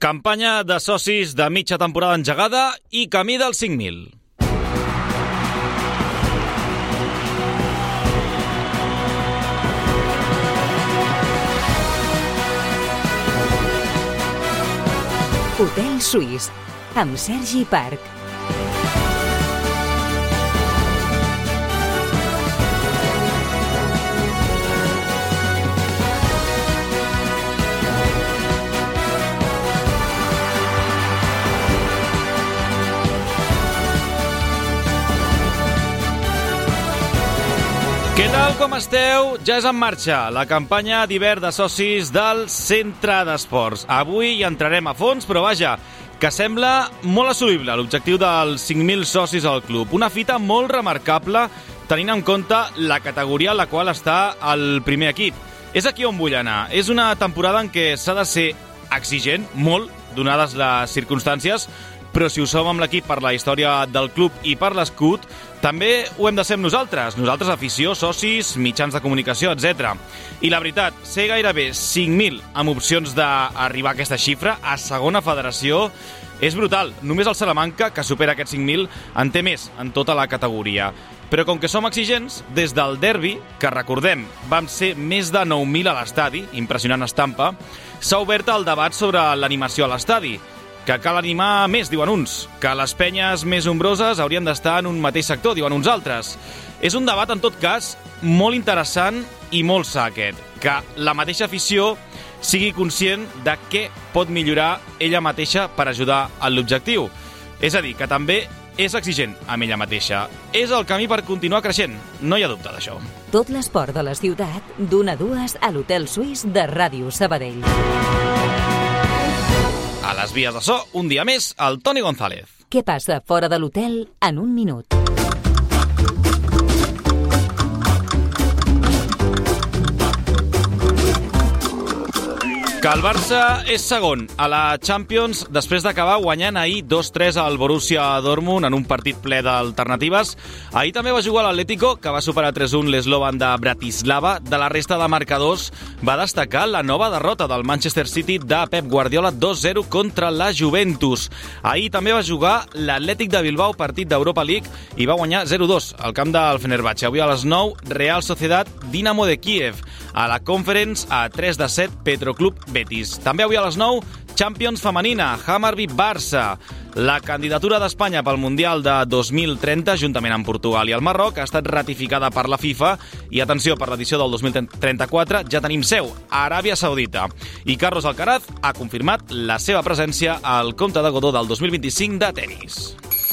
Campanya de socis de mitja temporada engegada i camí dels 5.000. Hotel Suís, amb Sergi Parc. Què tal, com esteu? Ja és en marxa la campanya d'hivern de socis del Centre d'Esports. Avui hi entrarem a fons, però vaja, que sembla molt assolible l'objectiu dels 5.000 socis al club. Una fita molt remarcable tenint en compte la categoria en la qual està el primer equip. És aquí on vull anar. És una temporada en què s'ha de ser exigent, molt, donades les circumstàncies, però si ho som amb l'equip per la història del club i per l'escut, també ho hem de ser amb nosaltres, afició, socis, mitjans de comunicació, etc. I la veritat, ser gairebé 5.000 amb opcions d'arribar a aquesta xifra a segona federació és brutal. Només el Salamanca, que supera aquests 5.000, en té més en tota la categoria. Però com que som exigents, des del derbi, que recordem, vam ser més de 9.000 a l'estadi, impressionant estampa, s'ha obert el debat sobre l'animació a l'estadi, que cal animar més, diuen uns, que les penyes més nombroses haurien d'estar en un mateix sector, diuen uns altres. És un debat, en tot cas, molt interessant i molt sa aquest, que la mateixa afició sigui conscient de què pot millorar ella mateixa per ajudar a l'objectiu. És a dir, que també és exigent amb ella mateixa. És el camí per continuar creixent, no hi ha dubte d'això. Tot l'esport de la ciutat, d'1 a 2 a l'Hotel Suís de Ràdio Sabadell. A les vies de so, un dia més, el Toni González. Què passa fora de l'hotel en un minut? Que el Barça és segon a la Champions després d'acabar guanyant ahir 2-3 al Borussia Dortmund en un partit ple d'alternatives. Ahir també va jugar l'Atlético, que va superar 3-1 l'Slovan de Bratislava. De la resta de marcadors va destacar la nova derrota del Manchester City de Pep Guardiola 2-0 contra la Juventus. Ahir també va jugar l'Atlètic de Bilbao, partit d'Europa League, i va guanyar 0-2 al camp del Fenerbahçe. Avui a les 9, Real Sociedad Dinamo de Kiev. A la Conference, a 3-7, Petroclub Betis. També avui a les 9, Champions femenina, Hammarby-Barça. La candidatura d'Espanya pel Mundial de 2030, juntament amb Portugal i el Marroc, ha estat ratificada per la FIFA i, atenció, per l'edició del 2034 ja tenim seu, a Aràbia Saudita. I Carlos Alcaraz ha confirmat la seva presència al Comte de Godó del 2025 de tenis.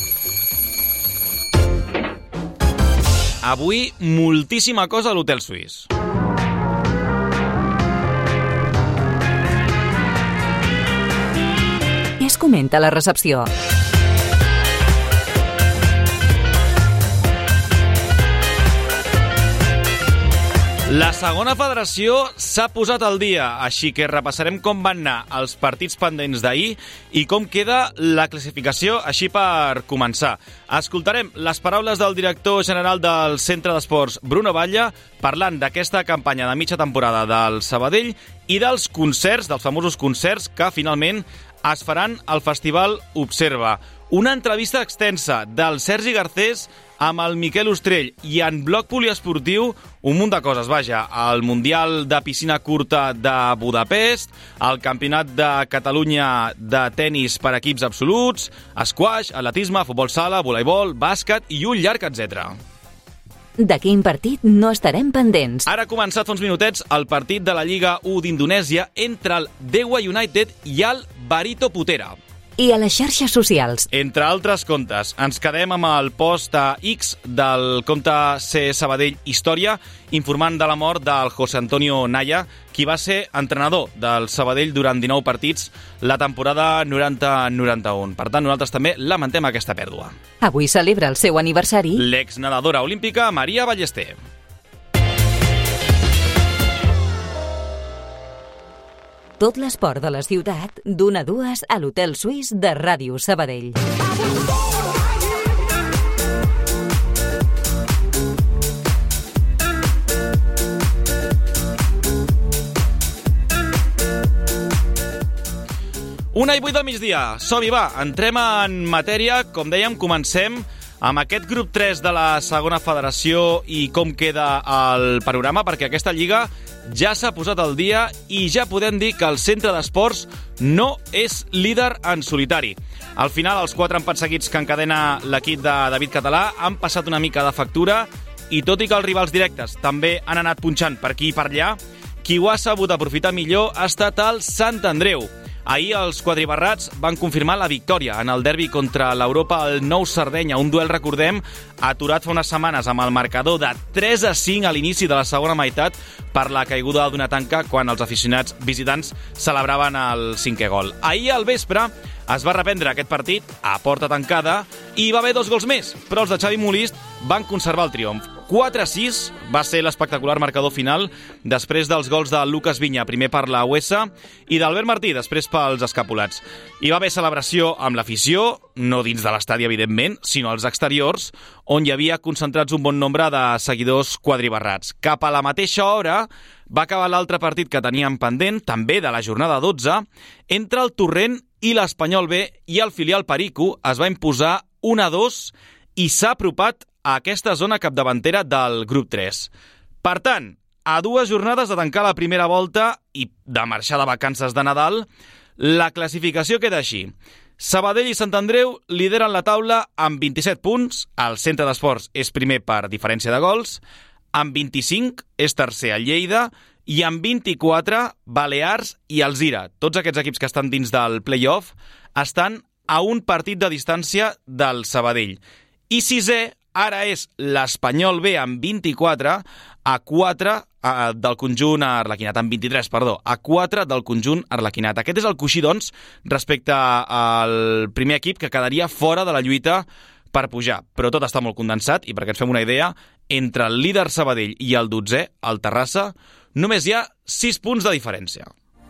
Avui, moltíssima cosa a l'Hotel Suís. Què es comenta a la recepció? La segona federació s'ha posat al dia, així que repassarem com van anar els partits pendents d'ahir i com queda la classificació, així per començar. Escoltarem les paraules del director general del Centre d'Esports, Bruno Batlle, parlant d'aquesta campanya de mitja temporada del Sabadell i dels concerts, dels famosos concerts que finalment es faran al Festival Observa. Una entrevista extensa del Sergi Garcés amb el Miquel Ostrell i en bloc poliesportiu un munt de coses, vaja, el Mundial de Piscina Curta de Budapest, el Campionat de Catalunya de tenis per equips absoluts, squash, atletisme, futbol sala, voleibol, bàsquet i un llarg, etc. De quin partit no estarem pendents? Ara ha començat fa uns minutets el partit de la Lliga 1 d'Indonèsia entre el Dewa United i el Barito Putra. I a les xarxes socials? Entre altres comptes, ens quedem amb el post a X del compte C Sabadell Història, informant de la mort del José Antonio Naya, qui va ser entrenador del Sabadell durant 19 partits la temporada 90-91. Per tant, nosaltres també lamentem aquesta pèrdua. Avui celebra el seu aniversari l'exnedadora olímpica Maria Ballester. Tot l'esport de la ciutat, d'1 a 2 a l'Hotel Suís de Ràdio Sabadell. 1:08 del migdia. Som-hi, va, entrem en matèria. Com dèiem, comencem amb aquest grup 3 de la segona federació i com queda el panorama, perquè aquesta lliga ja s'ha posat al dia i ja podem dir que el Centre d'Esports no és líder en solitari. Al final, els 4 empats seguits que encadena l'equip de David Català han passat una mica de factura i tot i que els rivals directes també han anat punxant per aquí i per allà, qui ho ha sabut aprofitar millor ha estat el Sant Andreu. Ahir els quadribarrats van confirmar la victòria en el derbi contra l'Europa al Nou Sardenya, un duel, recordem, aturat fa unes setmanes amb el marcador de 3-5 a l'inici de la segona meitat per la caiguda d'una tanca quan els aficionats visitants celebraven el 5è gol. Ahir al vespre es va reprendre aquest partit a porta tancada i hi va haver 2 gols més, però els de Xavi Molist van conservar el triomf. 4-6 va ser l'espectacular marcador final després dels gols de Lucas Viña, primer per la USA, i d'Albert Martí, després pels escapulats. Hi va haver celebració amb l'afició, no dins de l'estadi, evidentment, sinó als exteriors, on hi havia concentrats un bon nombre de seguidors quadribarrats. Cap a la mateixa hora va acabar l'altre partit que teníem pendent, també de la jornada 12, entre el Torrent i l'Espanyol B, i el filial Perico es va imposar 1-2 i s'ha apropat a aquesta zona capdavantera del grup 3. Per tant, a 2 jornades de tancar la primera volta i de marxar de vacances de Nadal, la classificació queda així. Sabadell i Sant Andreu lideren la taula amb 27 punts, el Centre d'Esports és primer per diferència de gols, amb 25 és tercer el Lleida i amb 24 Balears i Alzira. Tots aquests equips que estan dins del play-off estan a un partit de distància del Sabadell. I sisè ara és l'Espanyol B amb 24 a 4 del conjunt arlequinat, amb 23, perdó, a 4 del conjunt arlequinat. Aquest és el coixí, doncs, respecte al primer equip que quedaria fora de la lluita per pujar. Però tot està molt condensat i perquè ens fem una idea, entre el líder Sabadell i el 12è, el Terrassa, només hi ha 6 punts de diferència.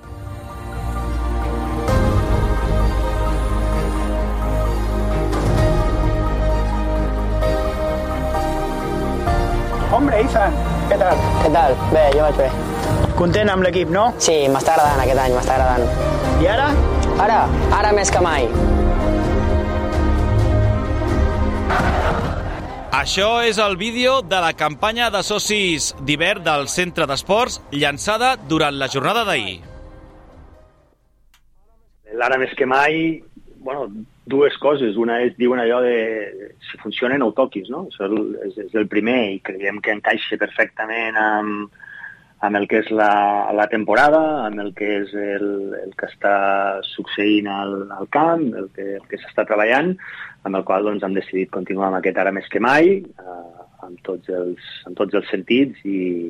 Hombre, Izan, què tal? Què tal? Bé, jo vaig bé. Content amb l'equip, no? Sí, m'està agradant aquest any, m'està agradant. I ara? Ara més que mai. Això és el vídeo de la campanya de socis d'hivern del Centre d'Esports llançada durant la jornada d'ahir. L'ara més que mai, bueno, 2 coses. Una és, diuen allò de si funciona no ho toquis, no? Això és el primer i creiem que encaixa perfectament amb el que és la temporada, amb el que és el que està succeint al camp, el que s'està treballant, amb el qual doncs, hem decidit continuar amb aquest ara més que mai, amb tots els sentits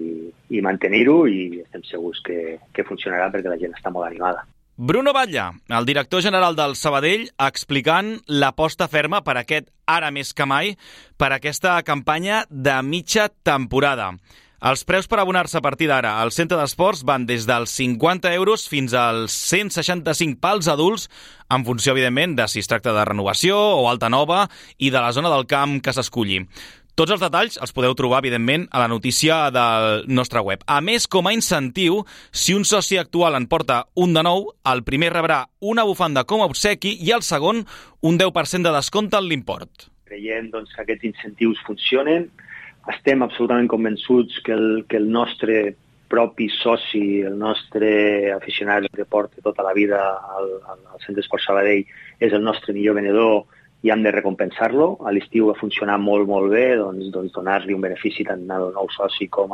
i mantenir-ho, i estem segurs que funcionarà perquè la gent està molt animada. Bruno Batlle, el director general del Sabadell, explicant l'aposta ferma per aquest ara més que mai, per aquesta campanya de mitja temporada. Els preus per abonar-se a partir d'ara al Centre d'Esports van des dels 50 euros fins als 165 pels adults, en funció, evidentment, de si es tracta de renovació o alta nova i de la zona del camp que s'esculli. Tots els detalls els podeu trobar, evidentment, a la notícia del nostre web. A més, com a incentiu, si un soci actual en porta un de nou, el primer rebrà una bufanda com a obsequi i el segon un 10% de descompte en l'import. Creiem doncs, que aquests incentius funcionen. Estem absolutament convençuts que el nostre propi soci, el nostre aficionat que porta tota la vida al Centre d'Esports Sabadell és el nostre millor venedor i hem de recompensar-lo. A l'estiu va funcionar molt, molt bé, doncs donar-li un benefici tant al nou soci com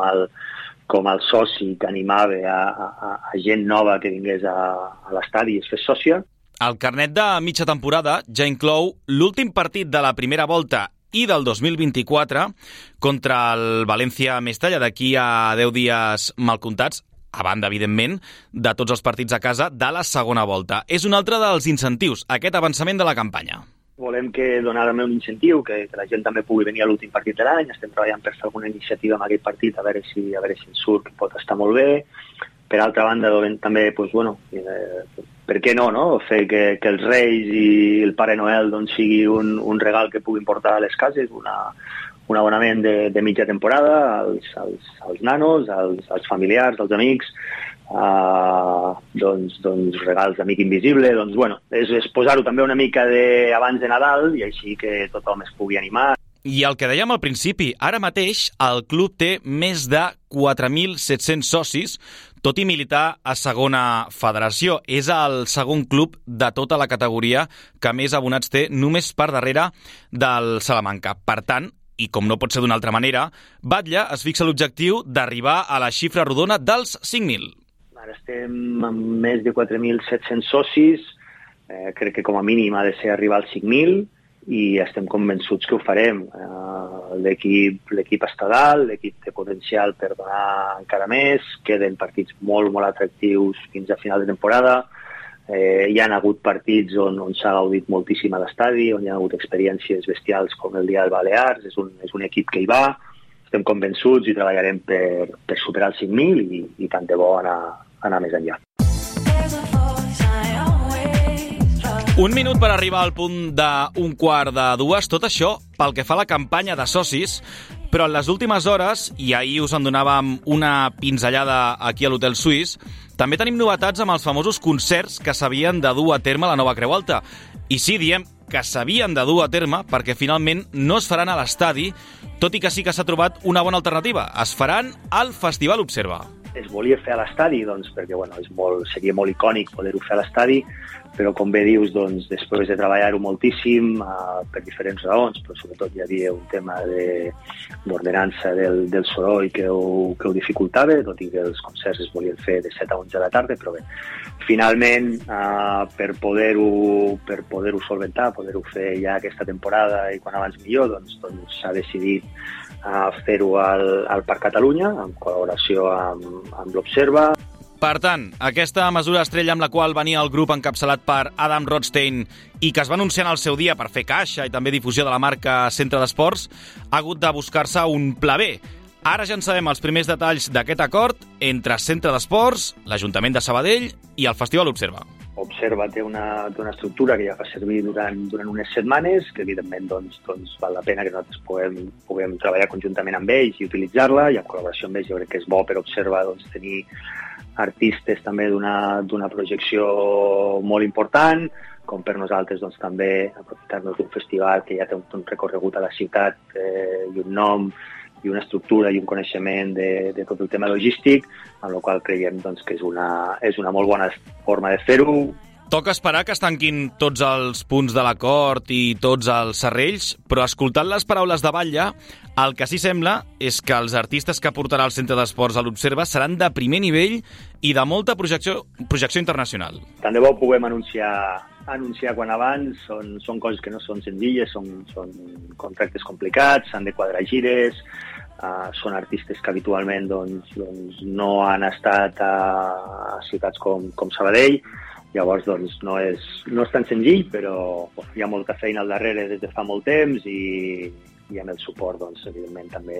al soci que animava a gent nova que vingués a l'estadi i es fes sòcia. El carnet de mitja temporada ja inclou l'últim partit de la primera volta i del 2024 contra el València Mestalla d'aquí a 10 dies mal comptats, a banda, evidentment, de tots els partits a casa de la segona volta. És un altre dels incentius, aquest avançament de la campanya. Volem que donar també un incentiu, que la gent també pugui venir a l'últim partit de l'any. Estem treballant per fer alguna iniciativa en aquest partit, a veure si en surt, que pot estar molt bé. Per altra banda, també, per què no? Fer que els Reis i el Pare Noel doncs, sigui un regal que puguin portar a les cases, un abonament de mitja temporada als nanos, als familiars, als amics, doncs regals d'amic invisible, doncs bueno, és posar-ho també una mica abans de Nadal i així que tothom es pugui animar. I el que dèiem al principi, ara mateix el club té més de 4.700 socis, tot i militar a segona federació. És el segon club de tota la categoria que més abonats té, només per darrere del Salamanca. Per tant, i com no pot ser d'una altra manera, Batlle es fixa l'objectiu d'arribar a la xifra rodona dels 5.000. Ara estem amb més de 4.700 socis, crec que com a mínim ha de ser arribar als 5.000, i estem convençuts que ho farem. L'equip està dalt, l'equip té potencial per donar encara més, queden partits molt, molt atractius fins a final de temporada, hi ha hagut partits on s'ha gaudit moltíssim a l'estadi, on hi ha hagut experiències bestials com el dia del Balears, és un equip que hi va, estem convençuts i treballarem per superar els 5.000 i tant de bo anar més enllà. Un minut per arribar al punt d'un quart de dues. Tot això pel que fa a la campanya de socis, però en les últimes hores, i ahir us en donàvem una pinzellada aquí a l'Hotel Suís, també tenim novetats amb els famosos concerts que s'havien de dur a terme a la nova Creu Alta. I sí, diem que s'havien de dur a terme perquè finalment no es faran a l'estadi, tot i que sí que s'ha trobat una bona alternativa. Es faran al Festival Observa. Es volia fer a l'estadi, doncs, perquè bueno, seria molt icònic poder-ho fer a l'estadi, però com bé dius, doncs, després de treballar-ho moltíssim per diferents raons, però sobretot hi havia un tema d'ordenança del soroll que ho dificultava, tot i que els concerts es volien fer de 7 a 11 de la tarda, però bé, finalment, per poder-ho solventar, poder-ho fer ja aquesta temporada i quan abans millor, doncs s'ha decidit fer-ho al Parc Catalunya, en col·laboració amb l'Observa. Per tant, aquesta mesura estrella amb la qual venia el grup encapçalat per Adam Rothstein i que es va anunciar en el seu dia per fer caixa i també difusió de la marca Centre d'Esports, ha hagut de buscar-se un pla B. Ara ja en sabem els primers detalls d'aquest acord entre Centre d'Esports, l'Ajuntament de Sabadell i el Festival Observa. Observa té una estructura que ja fa servir durant unes setmanes, que evidentment doncs, val la pena que nosaltres puguem treballar conjuntament amb ells i utilitzar-la, i en col·laboració amb ells jo crec que és bo per Observa doncs, tenir artistes també d'una projecció molt important, com per nosaltres doncs, també aprofitar-nos d'un festival que ja té un recorregut a la ciutat i un nom i una estructura i un coneixement de tot el tema logístic, amb la qual creiem doncs, que és una molt bona forma de fer-ho. Toca esperar que es tanquin tots els punts de l'acord i tots els serrells, però escoltant les paraules de Batlle, el que sí sembla és que els artistes que portarà el Centre d'Esports a l'Observa seran de primer nivell i de molta projecció internacional. Tant de bo puguem anunciar quan abans, són coses que no són senzilles, són contractes complicats, s'han de quadrar gires, són artistes que habitualment no han estat a ciutats com Sabadell, llavors no és tan senzill, però hi ha molta feina al darrere des de fa molt temps i amb el suport, evidentment, també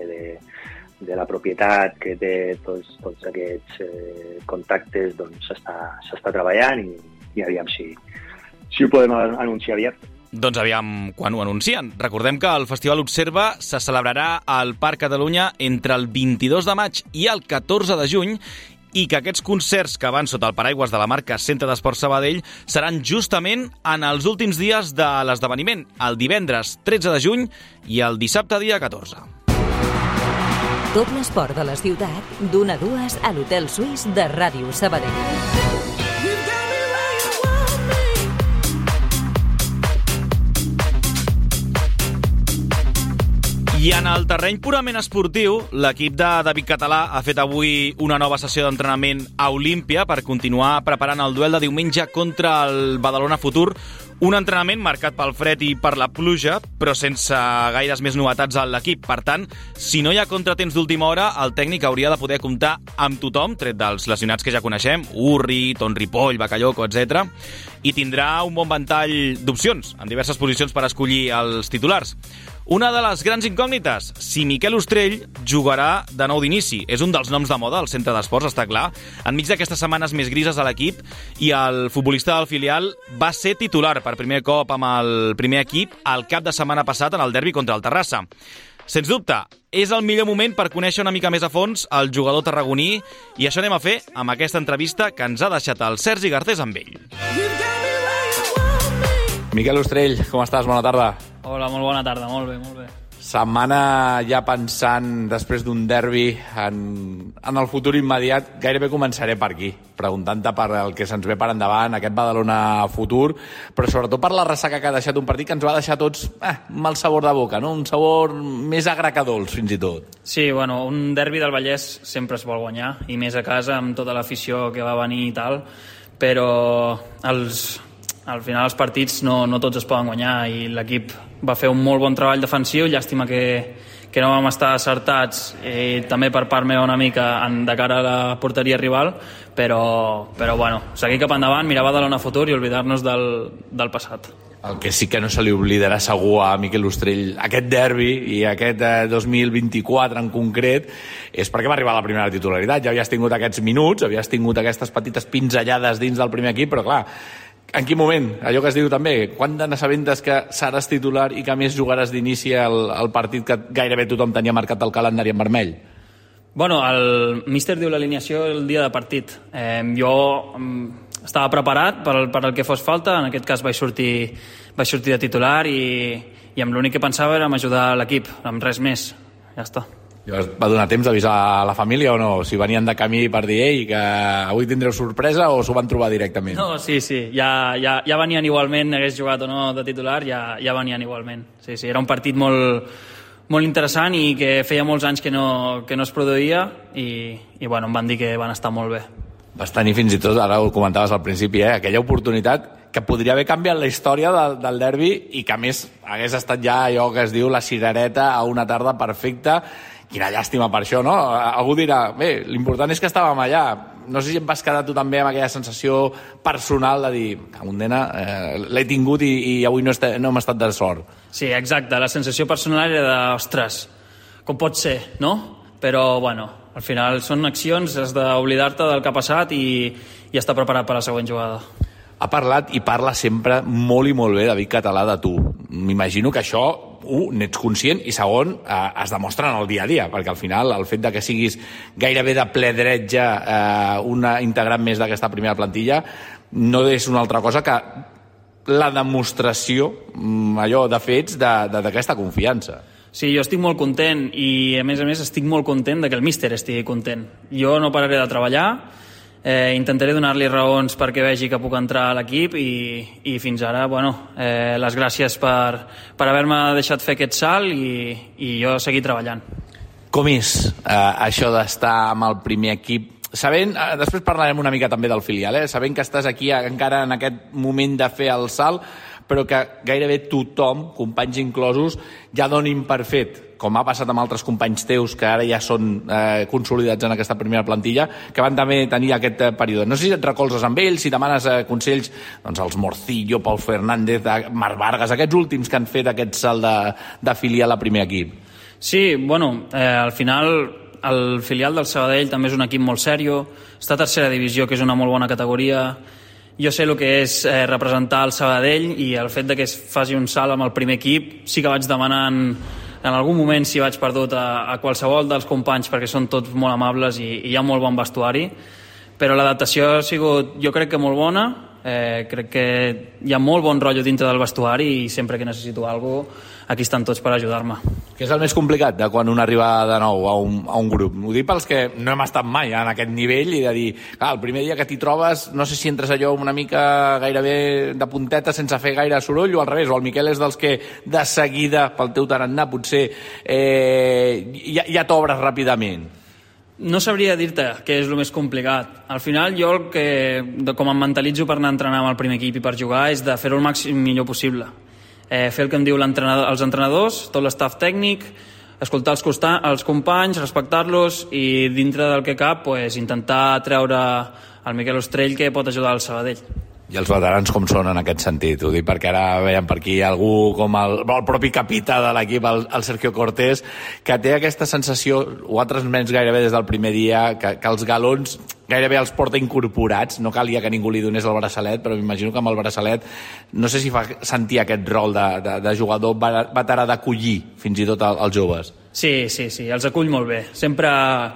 de la propietat que té tots aquests contactes, s'està treballant i aviam si ho podem anunciar aviat. Doncs aviam quan ho anuncien. Recordem que el Festival Observa se celebrarà al Parc Catalunya entre el 22 de maig i el 14 de juny i que aquests concerts que van sota el paraigües de la marca Centre d'Esports Sabadell seran justament en els últims dies de l'esdeveniment, el divendres 13 de juny i el dissabte dia 14. Tot l'esport de la ciutat, d'1 a 2 a l'Hotel Suís de Ràdio Sabadell. I en el terreny purament esportiu, l'equip de David Català ha fet avui una nova sessió d'entrenament a Olímpia per continuar preparant el duel de diumenge contra el Badalona Futur, un entrenament marcat pel fred i per la pluja, però sense gaires més novetats a l'equip. Per tant, si no hi ha contratemps d'última hora, el tècnic hauria de poder comptar amb tothom, tret dels lesionats que ja coneixem, Urri, Ton Ripoll, Bakayoko, etc. I tindrà un bon ventall d'opcions en diverses posicions per escollir els titulars. Una de les grans incògnites, si Miquel Ostrell jugarà de nou d'inici. És un dels noms de moda al Centre d'Esports, està clar, enmig d'aquestes setmanes més grises a l'equip, i el futbolista del filial va ser titular per primer cop amb el primer equip el cap de setmana passat en el derbi contra el Terrassa. Sens dubte, és el millor moment per conèixer una mica més a fons el jugador tarragoní i això anem a fer amb aquesta entrevista que ens ha deixat el Sergi Garcés amb ell. Miquel Ostrell, com estàs? Bona tarda. Hola, molt bona tarda, molt bé, molt bé. Setmana ja pensant, després d'un derbi, en el futur immediat. Gairebé començaré per aquí, preguntant-te per el que se'ns ve per endavant, aquest Badalona futur, però sobretot per la ressaca que ha deixat un partit que ens va deixar tots un mal sabor de boca, no? Un sabor més agre que dolç, fins i tot. Sí, bueno, un derbi del Vallès sempre es vol guanyar, i més a casa, amb tota l'afició que va venir i tal, però al final els partits no tots es poden guanyar i l'equip va fer un molt bon treball defensiu, llàstima que no vam estar acertats i també per part meva una mica de cara a la porteria rival, però bueno, seguir cap endavant, mirar Badalona futur i oblidar-nos del passat. El que sí que no se li oblidarà segur a Miquel Ostrell aquest derbi i aquest 2024 en concret és perquè va arribar a la primera titularitat. Ja havies tingut aquests minuts, havies tingut aquestes petites pinzellades dins del primer equip, però clar, en quin moment? Allò que es diu també, quan n'assabentes que seràs titular i que a més jugaràs d'inici el partit que gairebé tothom tenia marcat el calendari en vermell? Bueno, el míster diu l'alineació el dia de partit. Jo estava preparat per el que fos falta, en aquest cas vaig sortir de titular i amb l'únic que pensava era ajudar l'equip, amb res més, ja està. Va donar temps d'avisar a la família o no? Si venien de camí per dir que avui tindreu sorpresa o s'ho van trobar directament? No, sí, ja venien igualment, hagués jugat o no de titular, ja venien igualment. Sí, era un partit molt interessant i que feia molts anys que no es produïa i bueno, em van dir que van estar molt bé. Vas tenir fins i tot, ara ho comentaves al principi, aquella oportunitat que podria haver canviat la història del derbi i que a més hagués estat ja allò que es diu la cirereta a una tarda perfecta. Quina llàstima per això, no? Algú dirà, bé, l'important és que estàvem allà. No sé si em vas quedar tu també amb aquella sensació personal de dir, Condena, l'he tingut i avui no hem estat de sort. Sí, exacte, la sensació personal era de, ostres, com pot ser, no? Però, bueno, al final són accions, has d'oblidar-te del que ha passat i estar preparat per la següent jugada. Ha parlat i parla sempre molt i molt bé David Català de tu. M'imagino que això, n'ets conscient i segon, es demostra en el dia a dia, perquè al final el fet de que siguis gairebé de ple dret ja una integrant més d'aquesta primera plantilla no és una altra cosa que la demostració, allò de fets, d'aquesta confiança. Sí, jo estic molt content i a més estic molt content de que el míster estigui content. Jo no pararé de treballar, intentaré donar-li raons perquè vegi que puc entrar a l'equip i fins ara, bueno, les gràcies per haver-me deixat fer aquest salt i jo seguir treballant. Com és això d'estar amb el primer equip? Després parlarem una mica també del filial, sabent que estàs aquí encara en aquest moment de fer el salt, però que gairebé tothom, companys inclosos, ja donin per fet, com ha passat amb altres companys teus que ara ja són consolidats en aquesta primera plantilla, que van també tenir aquest període. No sé si et recolzes amb ells, si demanes consells doncs als Morcillo, Pau Fernández, Marc Vargas, aquests últims que han fet aquest salt de filial a primer equip. Sí, bueno, al final el filial del Sabadell també és un equip molt serio, està a tercera divisió, que és una molt bona categoria. Jo sé el que és representar el Sabadell i el fet de que es faci un salt amb el primer equip sí que vaig demanant en algun moment si vaig perdut a qualsevol dels companys perquè són tots molt amables i hi ha molt bon vestuari, però l'adaptació ha sigut, jo crec que molt bona, crec que hi ha molt bon rotllo dintre del vestuari i sempre que necessito alguna cosa aquí estan tots per ajudar-me. Què és el més complicat de quan un arriba de nou a un grup? Ho dic pels que no hem estat mai en aquest nivell i de dir, el primer dia que t'hi trobes no sé si entres allò una mica gairebé de punteta sense fer gaire soroll o al revés, o el Miquel és dels que de seguida pel teu tarannà potser ja t'obres ràpidament. No sabria dir-te què és el més complicat. Al final jo com em mentalitzo per anar a entrenar amb el primer equip i per jugar és de fer-ho el màxim millor possible. Fer el que em diu els entrenadors, tot l'estaf tècnic, escoltar els companys, respectar-los i dintre del que cap intentar treure el Miquel Ostrell que pot ajudar al Sabadell. I els veterans com són en aquest sentit? Ho dic perquè ara veiem per aquí algú com el propi capità de l'equip, el Sergio Cortés, que té aquesta sensació, ho ha transmès gairebé des del primer dia, que els galons gairebé els porta incorporats, no calia que ningú li donés el braçalet, però m'imagino que amb el braçalet no sé si fa sentir aquest rol de jugador veterà d'acollir fins i tot els joves. Sí, els acull molt bé. Sempre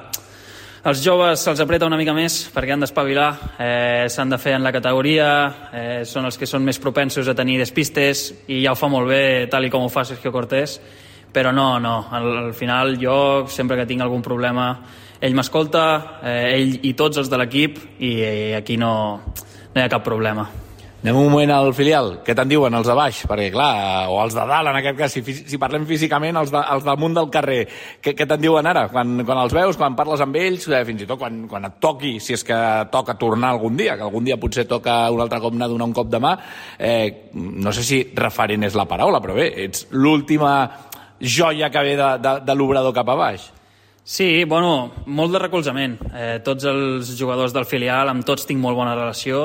els joves se'ls apreta una mica més perquè han d'espavilar, s'han de fer en la categoria, són els que són més propensos a tenir despistes i ja ho fa molt bé, tal i com ho fa Sergio Cortés, però no, al final jo sempre que tinc algun problema ell m'escolta, ell i tots els de l'equip, i aquí no hi ha cap problema. Anem un moment al filial. Què te'n diuen els de baix? Perquè, clar, o els de dalt, en aquest cas, si parlem físicament, els damunt del carrer. Què te'n diuen ara? Quan els veus, quan parles amb ells, fins i tot quan et toqui, si és que toca tornar algun dia, que algun dia potser toca un altre cop anar a donar un cop de mà, no sé si referent és la paraula, però bé, ets l'última joia que ve de l'obrador cap a baix. Sí, molt de recolzament. Tots els jugadors del filial, amb tots tinc molt bona relació,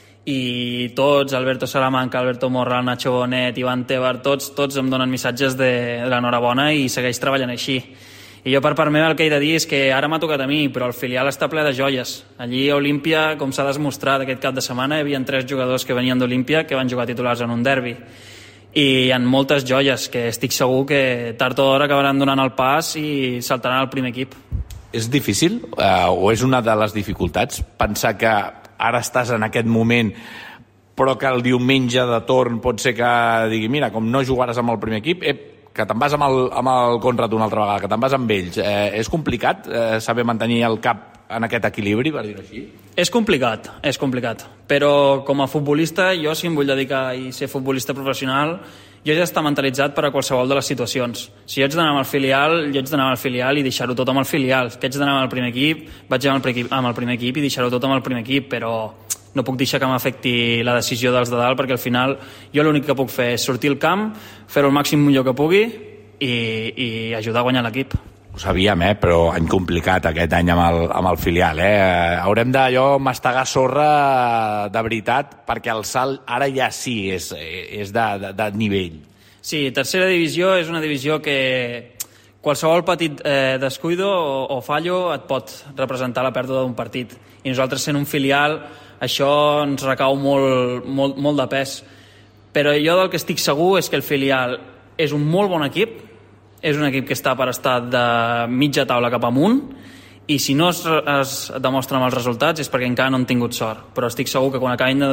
i tots, Alberto Salamanca, Alberto Morral, Nacho Bonet, Ivan Tebar, tots em donen missatges de l'enhorabona i segueix treballant així. I jo per part meva el que he de dir és que ara m'ha tocat a mi, però el filial està ple de joies. Allí a Olímpia, com s'ha demostrat aquest cap de setmana, hi havia 3 jugadors que venien d'Olímpia que van jugar titulars en un derbi. I hi ha moltes joies que estic segur que tard o d'hora acabaran donant el pas i saltaran al primer equip. És difícil o és una de les dificultats pensar que ara estàs en aquest moment però que el diumenge de torn pot ser que digui, mira, com no jugaràs amb el primer equip, que te'n vas amb el Conrad una altra vegada, que te'n vas amb ells. És complicat saber mantenir el cap en aquest equilibri, per dir-ho així? És complicat, però com a futbolista, jo si em vull dedicar i ser futbolista professional, jo ja està mentalitzat per a qualsevol de les situacions. Si jo haig d'anar amb el filial, jo haig d'anar amb el filial i deixar-ho tot amb el filial. Que haig d'anar amb el primer equip, vaig amb el primer equip i deixar-ho tot amb el primer equip, però no puc deixar que m'afecti la decisió dels de dalt, perquè al final jo l'únic que puc fer és sortir al camp, fer-ho el màxim millor que pugui i ajudar a guanyar l'equip. Ho sabíem, però any complicat aquest any amb el filial. Haurem d'allò mastegar sorra de veritat, perquè el salt ara ja sí és de nivell. Sí, tercera divisió és una divisió que qualsevol petit descuido o fallo et pot representar la pèrdua d'un partit. I nosaltres, sent un filial, això ens recau molt de pes. Però jo del que estic segur és que el filial és un molt bon equip, és un equip que està per estar de mitja taula cap amunt, i si no es demostra amb els resultats és perquè encara no han tingut sort. Però estic segur que quan acabin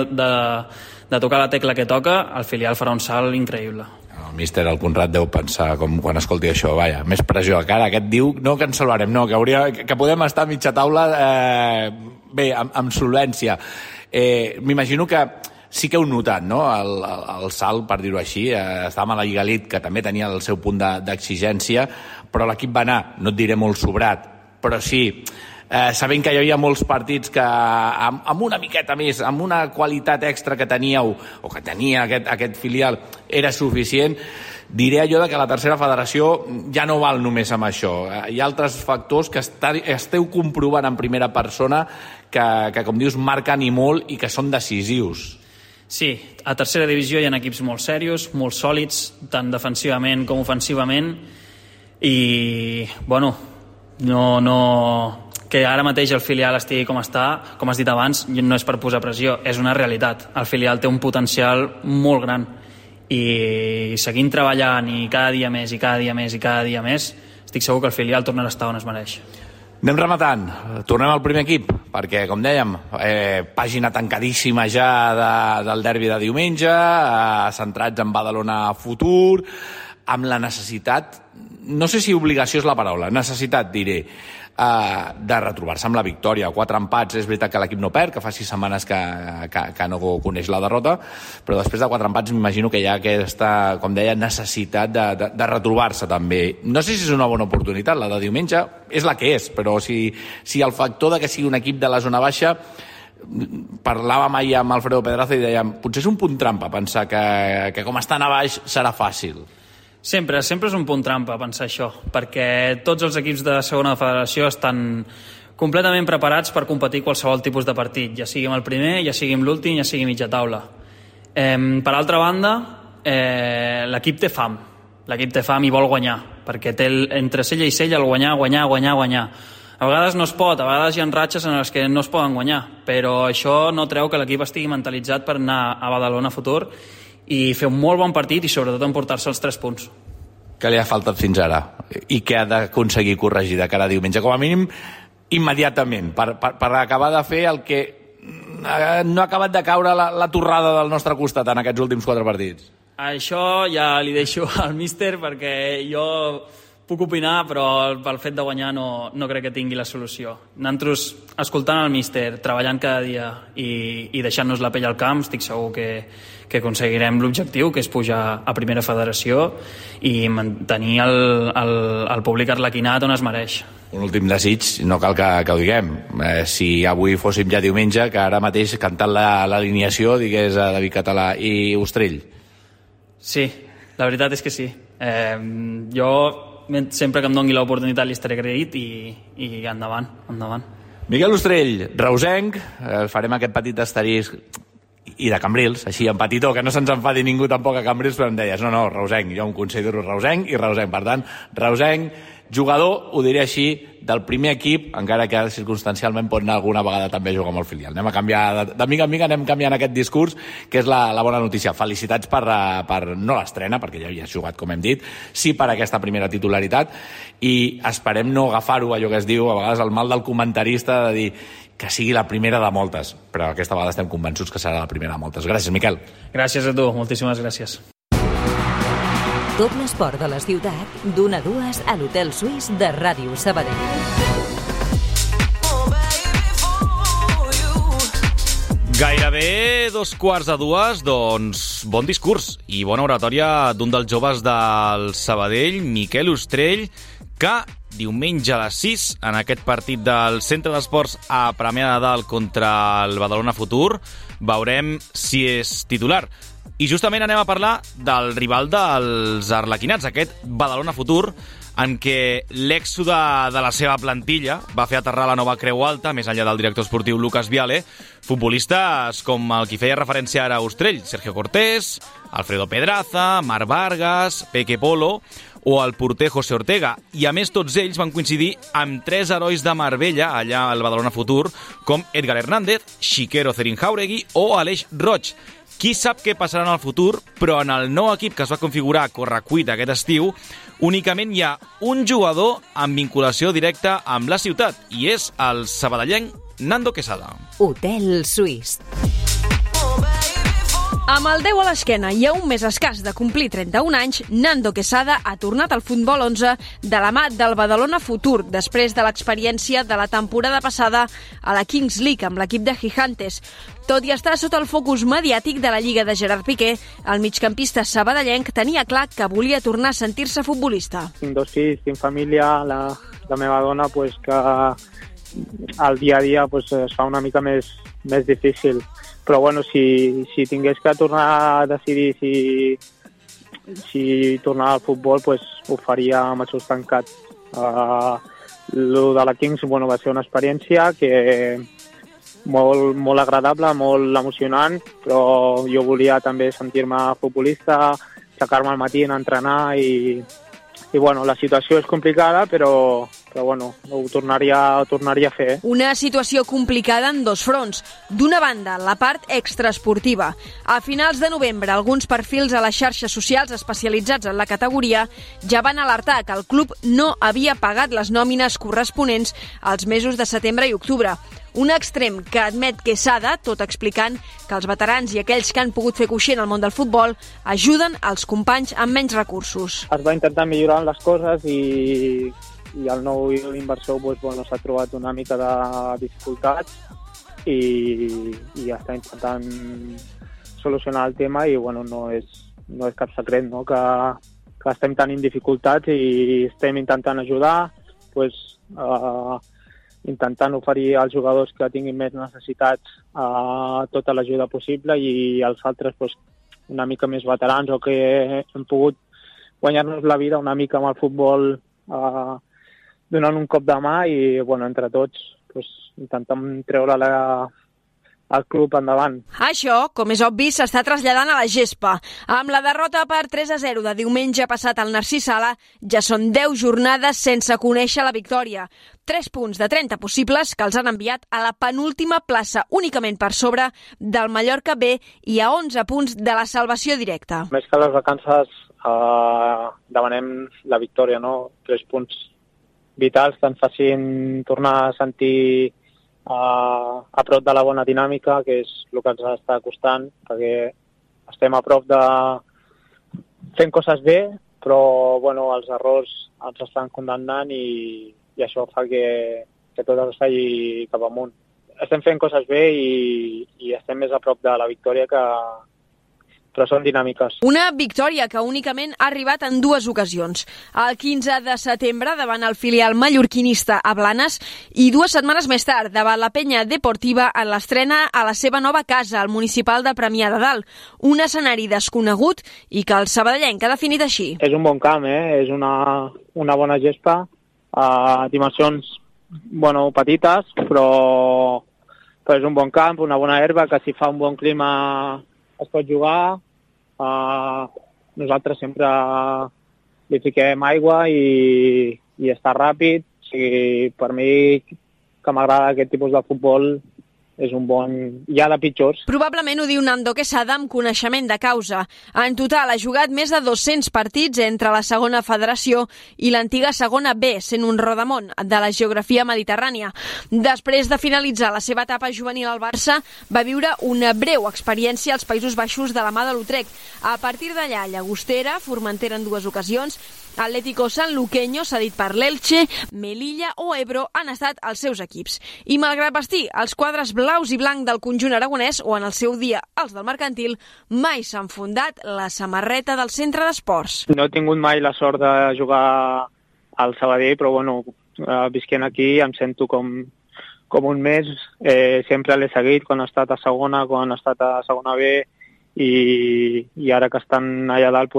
de tocar la tecla que toca, el filial farà un salt increïble. El míster, el Conrad, deu pensar quan escolti això, vaja, més pressió a cara, aquest diu no que ens salvarem, no, que podem estar a mitja taula bé, amb solvència. M'imagino que sí que heu notat, no?, el salt, per dir-ho així. Estàvem a la Lliga Elite, que també tenia el seu punt d'exigència, però l'equip va anar, no et diré molt sobrat, però sí, sabent que hi havia molts partits que amb una miqueta més, amb una qualitat extra que teníeu, o que tenia aquest filial, era suficient. Diré allò que la tercera federació ja no val només amb això. Hi ha altres factors que esteu comprovant en primera persona que com dius, marquen i molt i que són decisius. Sí, a tercera divisió hi ha equips molt serios, molt sòlids, tant defensivament com ofensivament, i, que ara mateix el filial estigui com està, com has dit abans, no és per posar pressió, és una realitat. El filial té un potencial molt gran, i seguint treballant, i cada dia més, i cada dia més, i cada dia més, estic segur que el filial tornarà a estar on es mereix. Anem rematant, tornem al primer equip, perquè, com dèiem, pàgina tancadíssima ja del derbi de diumenge, centrats en Badalona futur, amb la necessitat, no sé si obligació és la paraula, necessitat, diré, de retrobar-se amb la victòria. 4 empats, és veritat que l'equip no perd, que fa 6 setmanes que no coneix la derrota, però després de 4 empats m'imagino que hi ha aquesta, com deia, necessitat de retrobar-se també. No sé si és una bona oportunitat, la de diumenge és la que és, però si el factor de que sigui un equip de la zona baixa, parlàvem ahir amb Alfredo Pedraza i dèiem, potser és un punt trampa pensar que com estan a baix serà fàcil. Sempre és un punt trampa pensar això, perquè tots els equips de segona federació estan completament preparats per competir qualsevol tipus de partit, ja siguem el primer, ja siguem l'últim, ja sigui mitja taula. Per altra banda, l'equip té fam i vol guanyar, perquè té entre cella i cella el guanyar. A vegades no es pot, a vegades hi ha ratxes en les que no es poden guanyar, però això no treu que l'equip estigui mentalitzat per anar a Badalona Futur i fer un molt bon partit i sobretot emportar-se els 3 punts. Què li ha faltat fins ara? I què ha d'aconseguir corregir de cara a diumenge? Com a mínim, immediatament, per acabar de fer el que no ha acabat de caure la torrada del nostre costat en aquests últims 4 partits. Això ja li deixo al míster perquè jo puc opinar, però pel fet de guanyar no crec que tingui la solució. Nosaltres, escoltant el míster, treballant cada dia i deixant-nos la pell al camp, estic segur que aconseguirem l'objectiu, que és pujar a primera federació i mantenir el públic arlequinat on es mereix. Un últim desig, no cal que ho diguem. Si avui fóssim ja diumenge, que ara mateix cantant l'alineació digués a David Català i Ostrell. Sí, la veritat és que sí. Jo sempre que em doni l'oportunitat li estaré agraït i endavant. Miquel Ostrell, reusenc, farem aquest petit asterisc i de Cambrils, així en petitó, que no se'ns enfadi ningú tampoc a Cambrils, però em deies, no, reusenc, jo em considero reusenc, per tant, reusenc, jugador, ho diré així, del primer equip, encara que circumstancialment pot anar alguna vegada també a jugar amb el filial. Anem a canviar, de mica en mica anem canviant aquest discurs, que és la bona notícia. Felicitats per no l'estrena, perquè ja havies jugat, com hem dit, sí per aquesta primera titularitat, i esperem no agafar-ho, allò que es diu, a vegades el mal del comentarista, de dir que sigui la primera de moltes, però aquesta vegada estem convençuts que serà la primera de moltes. Gràcies, Miquel. Gràcies a tu, moltíssimes gràcies. Doble esport de la ciutat, d'1 a 2 a l'Hotel Suís de Ràdio Sabadell. Gairebé 2:15, doncs bon discurs i bona oratòria d'un dels joves del Sabadell, Miquel Ostrell, que diumenge a les 6, en aquest partit del Centre d'Esports a Premià de Dalt contra el Badalona Futur, veurem si és titular. I justament anem a parlar del rival dels arlequinats, aquest Badalona Futur, en què l'èxode de la seva plantilla va fer aterrar la nova Creu Alta, més enllà del director esportiu Lucas Viale, futbolistes com el que feia referència ara a Ostrell, Sergio Cortés, Alfredo Pedraza, Marc Vargas, Peque Polo o el porter José Ortega. I a més tots ells van coincidir amb 3 herois de Marbella, allà al Badalona Futur, com Edgar Hernández, Xiquero Cerin Jauregui o Aleix Roig. Qui sap què passarà en el futur, però en el nou equip que es va configurar a correcuita aquest estiu, únicament hi ha un jugador amb vinculació directa amb la ciutat, i és el sabadellenc Nando Quesada. Hotel Suís. Amb el 10 a l'esquena i a un mes escàs de complir 31 anys, Nando Quesada ha tornat al futbol 11 de la mà del Badalona Futur, després de l'experiència de la temporada passada a la Kings League amb l'equip de Gigantes. Tot i estar sota el focus mediàtic de la Lliga de Gerard Piqué, el migcampista sabadellenc tenia clar que volia tornar a sentir-se futbolista. Tinc 2 fills, tinc família, la meva dona, pues, que el dia a dia pues, es fa una mica més difícil. Però bueno, si tingués que tornar a decidir si tornar al futbol, pues, ho faria amb els ulls tancats. Lo de la Kings va ser una experiència que molt agradable, molt emocionant, però jo volia també sentir-me futbolista, aixecar-me al matí, anar a entrenar i la situació és complicada, però ho tornaria a fer. Una situació complicada en 2 fronts. D'una banda, la part extraesportiva. A finals de novembre, alguns perfils a les xarxes socials especialitzats en la categoria ja van alertar que el club no havia pagat les nòmines corresponents als mesos de setembre i octubre. Un extrem que admet Quesada, tot explicant que els veterans i aquells que han pogut fer coixer en el món del futbol ajuden els companys amb menys recursos. Es va intentar millorar les coses i el nou inversor s'ha trobat una mica de dificultats i està intentant solucionar el tema i no és cap secret, no? que estem tan en dificultats i estem intentant ajudar, intentant oferir als jugadors que tinguin més necessitats tota l'ajuda possible i els altres una mica més veterans o que hem pogut guanyar-nos la vida una mica amb el futbol donant un cop de mà i entre tots intentant treure el club endavant. Això, com és obvi, s'està traslladant a la gespa. Amb la derrota per 3-0 de diumenge passat al Narcís Sala, ja són 10 jornades sense conèixer la victòria. 3 punts de 30 possibles que els han enviat a la penúltima plaça, únicament per sobre del Mallorca B i a 11 punts de la salvació directa. Més que les vacances, demanem la victòria, no? 3 punts vitals que ens facin tornar a sentir a prop de la bona dinàmica, que és el que ens està costant, perquè estem a prop de fent coses bé, però els errors ens estan condemnant i això fa que tot es faci cap amunt. Estem fent coses bé i estem més a prop de la victòria, però són dinàmiques. Una victòria que únicament ha arribat en 2 ocasions. El 15 de setembre davant el filial mallorquinista a Blanes i 2 setmanes més tard davant la Penya Deportiva en l'estrena a la seva nova casa, al municipal de Premià de Dalt. Un escenari desconegut i que el sabadellenc ha definit així. És un bon camp, és una bona gespa, a dimensions petites, però és un bon camp, una bona herba, que si fa un bon clima es pot jugar. Nosaltres sempre li fiquem aigua i està ràpid. O sigui, per mi, que m'agrada aquest tipus de futbol, és un bon... Hi ha de pitjors. Probablement ho diu Nando Quesada amb coneixement de causa. En total ha jugat més de 200 partits entre la segona federació i l'antiga segona B, sent un rodamont de la geografia mediterrània. Després de finalitzar la seva etapa juvenil al Barça, va viure una breu experiència als Països Baixos de la mà de l'Utrecht. A partir d'allà, Llagostera, Formentera en 2 ocasions, Atlético Sanluqueño, cedit per l'Elche, Melilla o Ebro han estat els seus equips. I malgrat vestir els quadres blaus i blanc del conjunt aragonès, o en el seu dia els del Mercantil, mai s'han fundat la samarreta del centre d'esports. No he tingut mai la sort de jugar al Sabadell, però visquent aquí em sento com un mes. Sempre l'he seguit quan ha estat a segona, quan ha estat a segona B, i ara que estan allà dalt,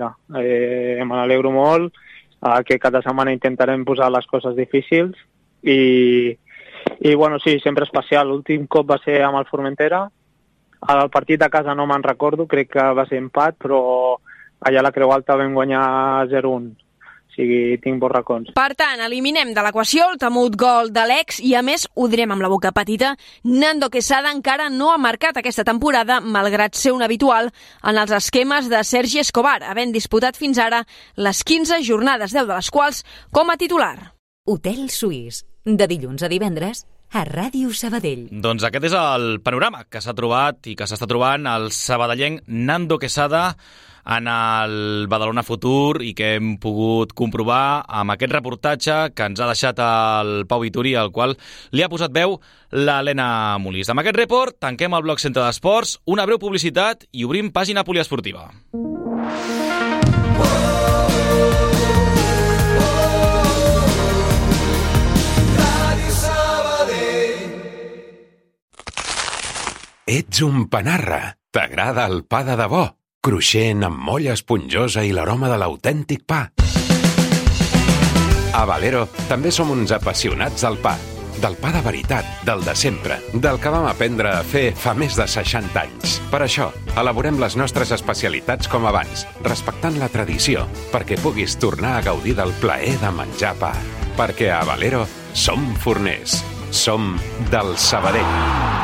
me n'alegro molt. Que cada setmana intentarem posar les coses difícils i sí, sempre especial. L'últim cop va ser amb el Formentera. El partit de casa no me'n recordo, crec que va ser empat, però allà a la Creu Alta vam guanyar 0-1. O sigui, tinc bons racons. Per tant, eliminem de l'equació el temut gol de l'ex i, a més, ho direm amb la boca petita, Nando Quesada encara no ha marcat aquesta temporada, malgrat ser un habitual en els esquemes de Sergi Escobar, havent disputat fins ara les 15 jornades, 10 de les quals com a titular. Hotel Suís, de dilluns a divendres, a Ràdio Sabadell. Doncs aquest és el panorama que s'ha trobat i que s'està trobant el sabadellenc Nando Quesada en el Badalona Futur i que hem pogut comprovar amb aquest reportatge que ens ha deixat el Pau Vituri, al qual li ha posat veu l'Helena Molís. Amb aquest report tanquem el bloc centre d'esports, una breu publicitat i obrim pàgina poliesportiva. Ets un panarra. T'agrada el pa de debò? Cruixent, amb molla esponjosa i l'aroma de l'autèntic pa. A Valero també som uns apassionats del pa. Del pa de veritat, del de sempre, del que vam aprendre a fer fa més de 60 anys. Per això, elaborem les nostres especialitats com abans, respectant la tradició, perquè puguis tornar a gaudir del plaer de menjar pa. Perquè a Valero som forners. Som del Sabadell.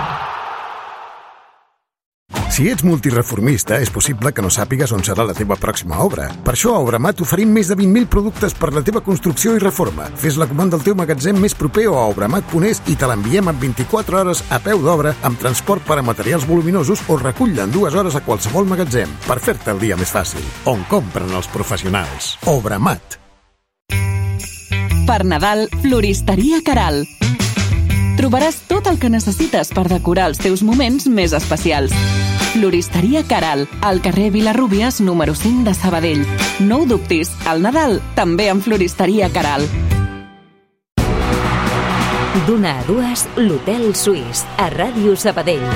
Si ets multireformista, és possible que no sàpigues on serà la teva pròxima obra. Per això a Obramat oferim més de 20.000 productes per la teva construcció i reforma. Fes la comanda al teu magatzem més proper o a obramat.es i te l'enviem en 24 hores a peu d'obra amb transport per a materials voluminosos o recull-la en 2 hores a qualsevol magatzem per fer-te el dia més fàcil. On compren els professionals. Obramat. Per Nadal, Floristeria Caral. Trobaràs tot el que necessites per decorar els teus moments més especials. Floristeria Caral, al carrer Vilarrúbies, número 5 de Sabadell. No ho dubtis, al Nadal també amb Floristeria Caral. D'una a 2, l'Hotel Suís, a Ràdio Sabadell.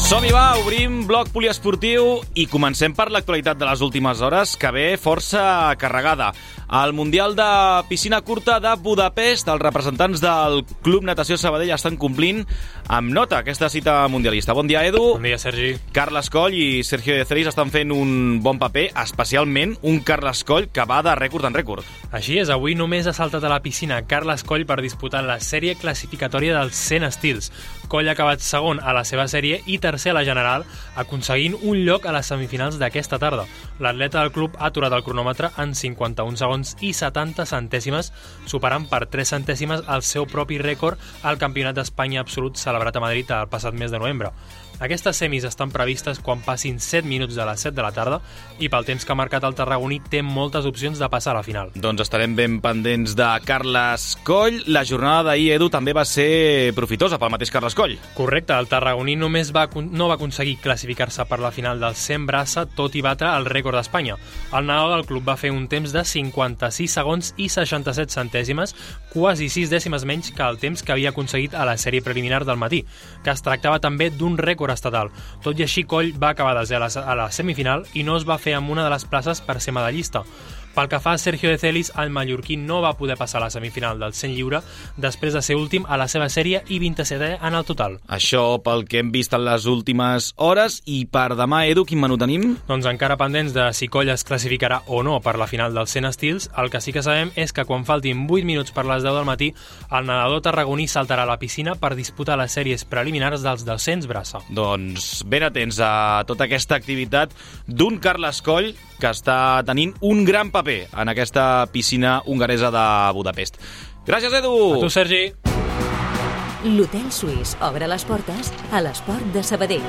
Som-hi, va, obrim bloc poliesportiu i comencem per l'actualitat de les últimes hores, que ve força carregada. Al Mundial de Piscina Curta de Budapest, els representants del Club Natació Sabadell estan complint amb nota aquesta cita mundialista. Bon dia, Edu. Bon dia, Sergi. Carles Coll i Sergio de Celis estan fent un bon paper, especialment un Carles Coll que va de rècord en rècord. Així és, avui només ha saltat a la piscina Carles Coll per disputar la sèrie classificatòria dels 100 estils. Coll ha acabat segon a la seva sèrie i tercer a la general, aconseguint un lloc a les semifinals d'aquesta tarda. L'atleta del club ha aturat el cronòmetre en 51 segons i 70 centèsimes, superant per 3 centèsimes el seu propi rècord al Campionat d'Espanya absolut celebrat a Madrid el passat mes de novembre. Aquestes semis estan previstes quan passin 7 minuts de les 7 de la tarda i pel temps que ha marcat el tarragoní té moltes opcions de passar a la final. Doncs estarem ben pendents de Carles Coll. La jornada d'ahir, Edu, també va ser profitosa pel mateix Carles Coll. Correcte, el tarragoní només no va aconseguir classificar-se per la final del 100 braça, tot i batre el rècord d'Espanya. El nadador del club va fer un temps de 56 segons i 67 centèsimes, quasi 6 dècimes menys que el temps que havia aconseguit a la sèrie preliminar del matí, que es tractava també d'un rècord estatal. Tot i així, Coll va acabar desè a la semifinal i no es va fer amb una de les places per ser medallista. Pel que fa a Sergio de Celis, el mallorquí no va poder passar a la semifinal del 100 lliure després de ser últim a la seva sèrie i 27è en el total. Això pel que hem vist en les últimes hores. I per demà, Edu, quin menú tenim? Doncs encara pendents de si Coll es classificarà o no per la final dels 100 estils, el que sí que sabem és que quan faltin 8 minuts per les 10 del matí, el nedador tarragoní saltarà a la piscina per disputar les sèries preliminars dels 200 braça. Doncs ben atents a tota aquesta activitat d'un Carles Coll que està tenint un gran paper en aquesta piscina hongaresa de Budapest. Gràcies, Edu! A tu, Sergi! L'Hotel Suís obre les portes a l'Esport de Sabadell.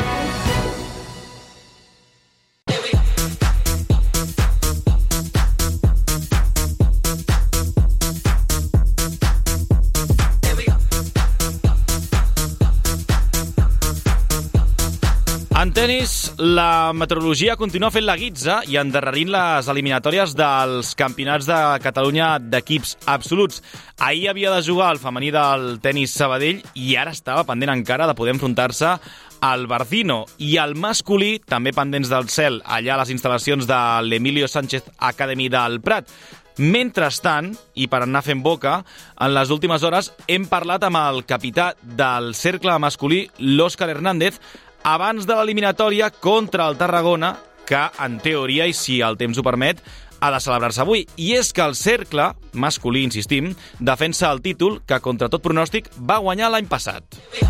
En tenis, la meteorologia continua fent la guitza i endarrerint les eliminatòries dels campionats de Catalunya d'equips absoluts. Ahir havia de jugar el femení del tenis Sabadell i ara estava pendent encara de poder enfrontar-se al Barcino. I el masculí, també pendents del cel, allà a les instal·lacions de l'Emilio Sánchez Academy del Prat. Mentrestant, i per anar fent boca, en les últimes hores hem parlat amb el capità del cercle masculí, l'Òscar Hernández, abans de l'eliminatòria contra el Tarragona, que, en teoria, i si el temps ho permet, ha de celebrar-se avui. I és que el cercle masculí, insistim, defensa el títol que, contra tot pronòstic, va guanyar l'any passat.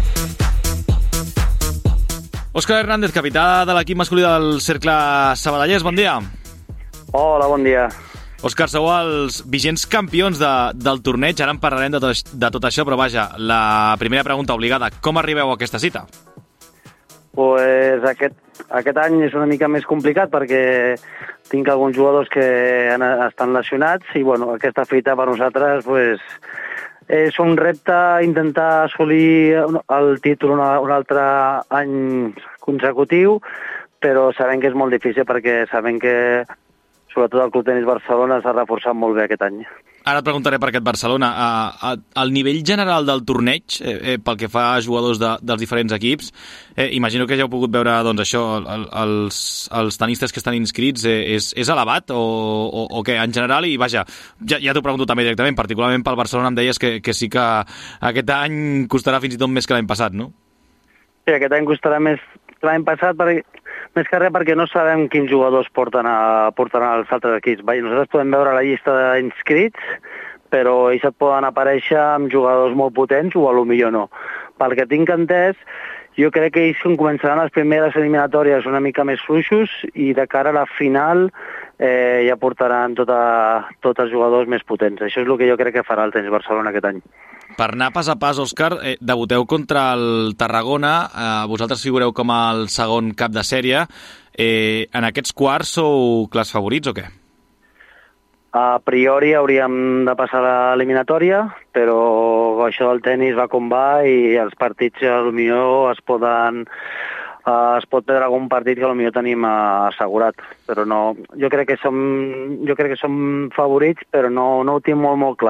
Òscar Hernández, capità de l'equip masculí del cercle sabadellès, bon dia. Hola, bon dia. Òscar, sou els vigents campions del torneig, ara en parlarem de tot això, però vaja, la primera pregunta obligada, com arribeu a aquesta cita? Pues aquest any és una mica més complicat perquè tinc alguns jugadors que estan lesionats i bueno, aquesta fita per nosaltres pues, és un repte intentar assolir el títol un altre any consecutiu, però sabem que és molt difícil perquè sabem que sobretot el Club Tenis Barcelona s'ha reforçat molt bé aquest any. Ara et preguntaré per aquest Barcelona. Al nivell general del torneig, pel que fa a jugadors dels diferents equips, imagino que ja heu pogut veure doncs, això, els tenistes que estan inscrits, és elevat o què, en general? I vaja, ja t'ho pregunto també directament, particularment pel Barcelona em deies que sí que aquest any costarà fins i tot més que l'any passat, no? Sí, aquest any costarà més que l'any passat, més que res perquè no sabem quins jugadors porten als altres equips. Nosaltres podem veure la llista d'inscrits, però ells et poden aparèixer amb jugadors molt potents o potser no. Pel que tinc entès, jo crec que ells començaran les primeres eliminatòries una mica més fluixos i de cara a la final ja portaran tots els jugadors més potents. Això és el que jo crec que farà el Tenis Barcelona aquest any. Per anar pas a pas, Òscar, debuteu contra el Tarragona, vosaltres figureu com el segon cap de sèrie. En aquests quarts sou clars favorits o què? A priori hauríem de passar l'eliminatòria, però això del tenis va com va i els partits potser es pot perdre algun partit que potser tenim assegurat, però no, jo crec que som favorits, però no ho tinc molt clar.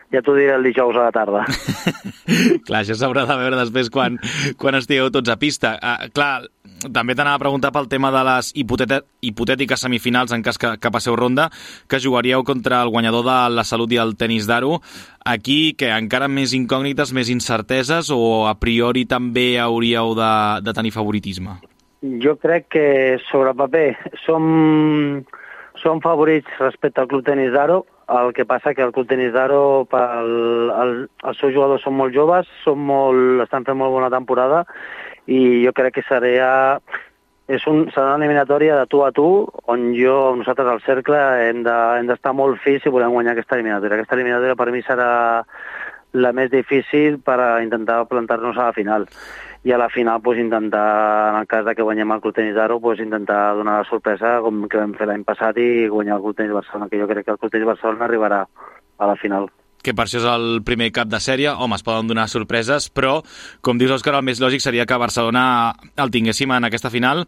ja t'ho diré el dijous a la tarda. Clar, això s'haurà de veure després quan estigueu tots a pista. Clar, també t'anava a preguntar pel tema de les hipotètiques semifinals en cas que passeu ronda, que jugaríeu contra el guanyador de la Salut i el Tenis d'Aro. Aquí, que encara més incògnites, més incerteses, o a priori també hauríeu de tenir favoritisme? Jo crec que sobre paper som favorits respecte al Club Tenis d'Aro. El que passa que el Club Tenis d'Aro, els seus jugadors són molt joves, estan fent molt bona temporada, i jo crec que serà una eliminatòria de tu a tu, on nosaltres al Cercle hem d'estar molt fins si volem guanyar aquesta eliminatòria. Aquesta eliminatòria per mi serà la més difícil per intentar plantar-nos a la final. I a la final intentar, en el cas que guanyem el Club Tenis d'Aro, intentar donar la sorpresa com que vam fer l'any passat i guanyar el Club Tenis Barcelona, que jo crec que el Club Tenis Barcelona arribarà a la final. Que per això és el primer cap de sèrie. Home, es poden donar sorpreses, però, com dius, Òscar, el més lògic seria que Barcelona el tinguéssim en aquesta final,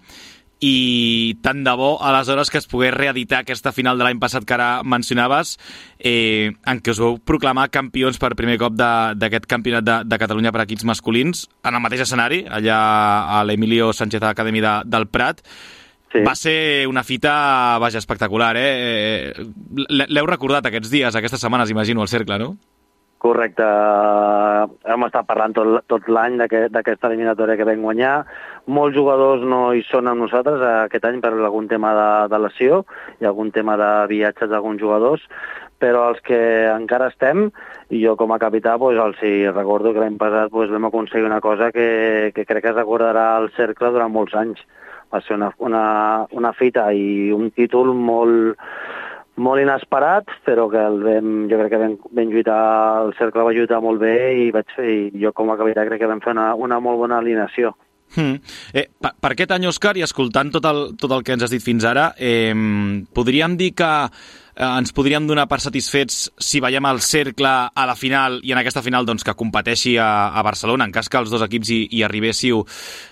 i tant de bo, aleshores, que es pogués reeditar aquesta final de l'any passat que ara mencionaves, en què us vau proclamar campions per primer cop d'aquest campionat de Catalunya per equips masculins, en el mateix escenari, allà a l'Emilio Sánchez Academy del Prat. Sí. Va ser una fita, espectacular, eh? L'heu recordat aquests dies, aquestes setmanes, imagino, al Cercle, no? Correcte. Hem estat parlant tot l'any d'aquesta eliminatòria que vam guanyar. Molts jugadors no hi són amb nosaltres aquest any per algun tema de lesió i algun tema de viatges d'alguns jugadors, però els que encara estem, i jo com a capità els recordo que l'any passat vam aconseguir una cosa que crec que es recordarà al Cercle durant molts anys. Va ser una fita i un títol molt inesperat, però que jo crec que vam lluitar, el Cercle va lluitar molt bé, i jo com a capità crec que vam fer una molt bona alineació. Per aquest any, Òscar, i escoltant tot el que ens has dit fins ara, podríem dir que ens podríem donar per satisfets si veiem el Cercle a la final, i en aquesta final que competeixi a Barcelona, en cas que els dos equips hi arribéssiu,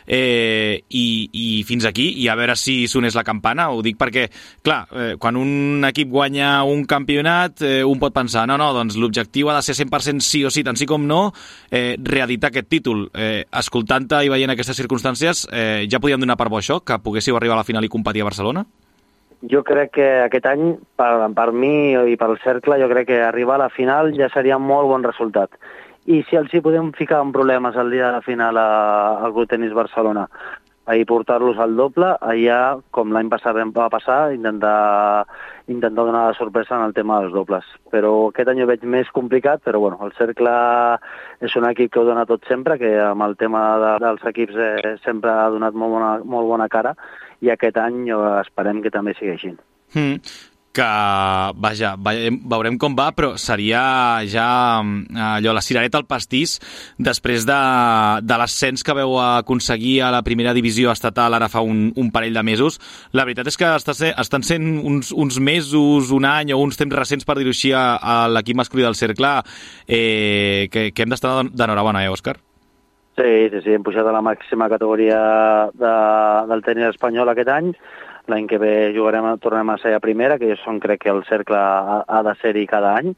i fins aquí, i a veure si sonés la campana. Ho dic perquè, clar, quan un equip guanya un campionat, un pot pensar, doncs l'objectiu ha de ser 100% sí o sí, tant sí com no, reeditar aquest títol. Escoltant-te i veient aquestes circumstàncies, ja podíem donar per bo això, que poguéssiu arribar a la final i competir a Barcelona? Jo crec que aquest any, per mi i pel Cercle, jo crec que arribar a la final ja seria un molt bon resultat. I si els hi podem ficar en problemes el dia de la final al Club Tenis Barcelona, i portar-los al doble, allà, com l'any passat va passar, intentar donar la sorpresa en el tema dels dobles. Però aquest any ho veig més complicat, però bueno, el Cercle és un equip que ho dona tot sempre, que amb el tema dels equips sempre ha donat molt bona cara, i aquest any esperem que també sigui així. Que, veurem com va, però seria ja allò, la cirereta al pastís després de l'ascens que veu aconseguir a la primera divisió estatal ara fa un parell de mesos. La veritat és que estan sent uns mesos, un any o uns temps recents, per dir-ho així, a l'equip masculí del Cercle, que hem d'estar d'enhorabona, Òscar? Sí, hem pujat a la màxima categoria del tenis espanyol aquest any. L'any que ve tornem a ser a primera, que crec que el Cercle ha de ser-hi cada any.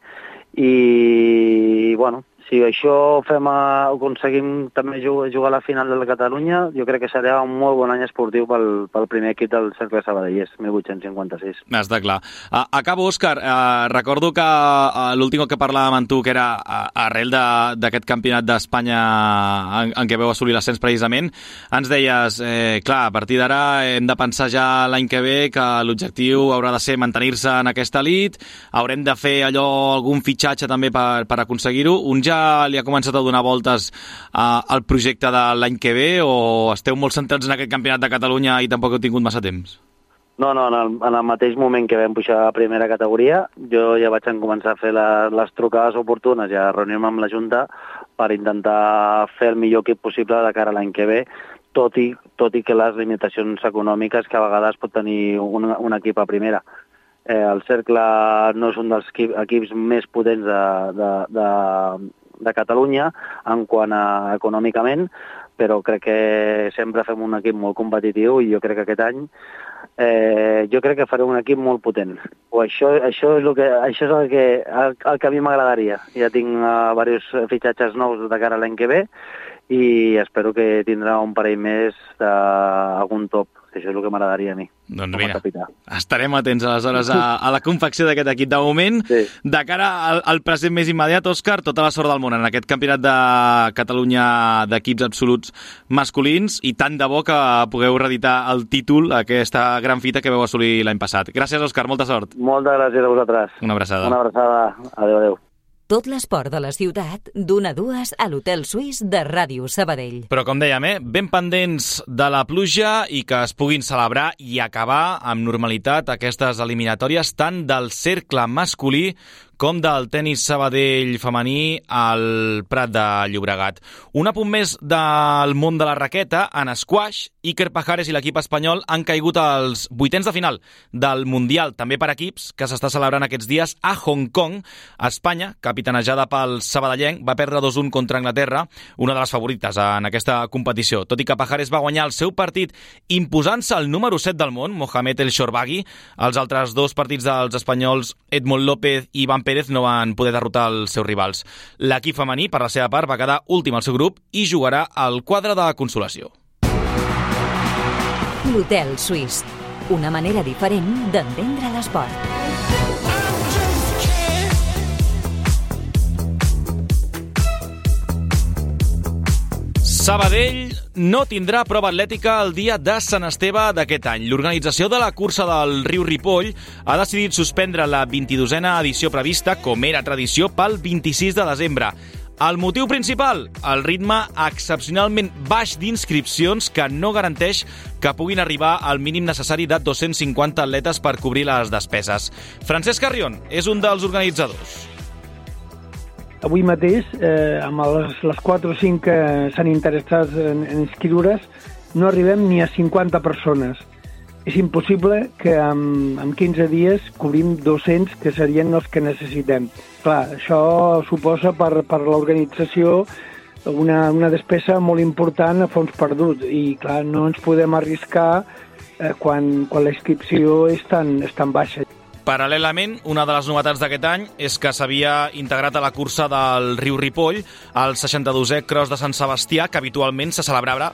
I, bueno, si això aconseguim també jugar a la final de la Catalunya, jo crec que serà un molt bon any esportiu pel primer equip del Cercle Sabadellers, 1856. Està clar. Acabo, Òscar. Recordo que l'últim que parlàvem amb tu, que era arrel d'aquest campionat d'Espanya en què veu assolir l'ascens precisament, ens deies, clar, a partir d'ara hem de pensar ja l'any que ve que l'objectiu haurà de ser mantenir-se en aquesta elit, haurem de fer algun fitxatge també per aconseguir-ho. Un ja li ha començat a donar voltes al projecte de l'any que ve, o esteu molt centrats en aquest campionat de Catalunya i tampoc heu tingut massa temps? No, en el mateix moment que vam pujar a primera categoria, jo ja vaig començar a fer les trucades oportunes i a reunir-me amb la Junta per intentar fer el millor equip possible de cara a l'any que ve, tot i que les limitacions econòmiques que a vegades pot tenir un equip a primera. El Cercle no és un dels equips més potents de Catalunya en quant a econòmicament, però crec que sempre fem un equip molt competitiu i jo crec que aquest any jo crec que faré un equip molt potent. Això és el que a mi m'agradaria. Ja tinc diversos fitxatges nous de cara a l'any que ve i espero que tindrà un parell més d'algun top. Això és el que m'agradaria a mi. Doncs mira, estarem atents aleshores a la confecció d'aquest equip. De moment, de cara al present més immediat, Òscar, tota la sort del món en aquest campionat de Catalunya d'equips absoluts masculins i tant de bo que pugueu reeditar el títol, aquesta gran fita que vau assolir l'any passat. Gràcies, Òscar, molta sort. Moltes gràcies a vosaltres. Una abraçada. Una abraçada. Adéu. Tot l'esport de la ciutat, d'1 a 2 a l'Hotel Suís de Ràdio Sabadell. Però, com dèiem, ben pendents de la pluja i que es puguin celebrar i acabar amb normalitat aquestes eliminatòries tant del cercle masculí com del tenis Sabadell femení al Prat de Llobregat. Un apunt més del món de la raqueta, en squash, Iker Pajares i l'equip espanyol han caigut als vuitens de final del Mundial, també per equips, que s'està celebrant aquests dies a Hong Kong. Espanya, capitanejada pel sabadellenc, va perdre 2-1 contra Anglaterra, una de les favorites en aquesta competició. Tot i que Pajares va guanyar el seu partit imposant-se el número 7 del món, Mohamed El Shorbagy, els altres dos partits dels espanyols, Edmond López i Iván Pérez, no van poder derrotar els seus rivals. L'equip femení, per la seva part, va quedar últim al seu grup i jugarà al quadre de consolació. L'Hotel Suís, una manera diferent d'entendre l'esport. Sabadell no tindrà prova atlètica el dia de Sant Esteve d'aquest any. L'organització de la cursa del riu Ripoll ha decidit suspendre la 22a edició prevista, com era tradició, pel 26 de desembre. El motiu principal? El ritme excepcionalment baix d'inscripcions que no garanteix que puguin arribar al mínim necessari de 250 atletes per cobrir les despeses. Francesc Carrion és un dels organitzadors. Avui mateix, amb les 4 o 5 que s'han interessat en inscriure's, no arribem ni a 50 persones. És impossible que en 15 dies cobrim 200, que serien els que necessitem. Clar, això suposa per l'organització una despesa molt important a fons perduts i, clar, no ens podem arriscar quan la inscripció és tan baixa. Paral·lelament, una de les novetats d'aquest any és que s'havia integrat a la cursa del riu Ripoll el 62è Cross de Sant Sebastià, que habitualment se celebrava,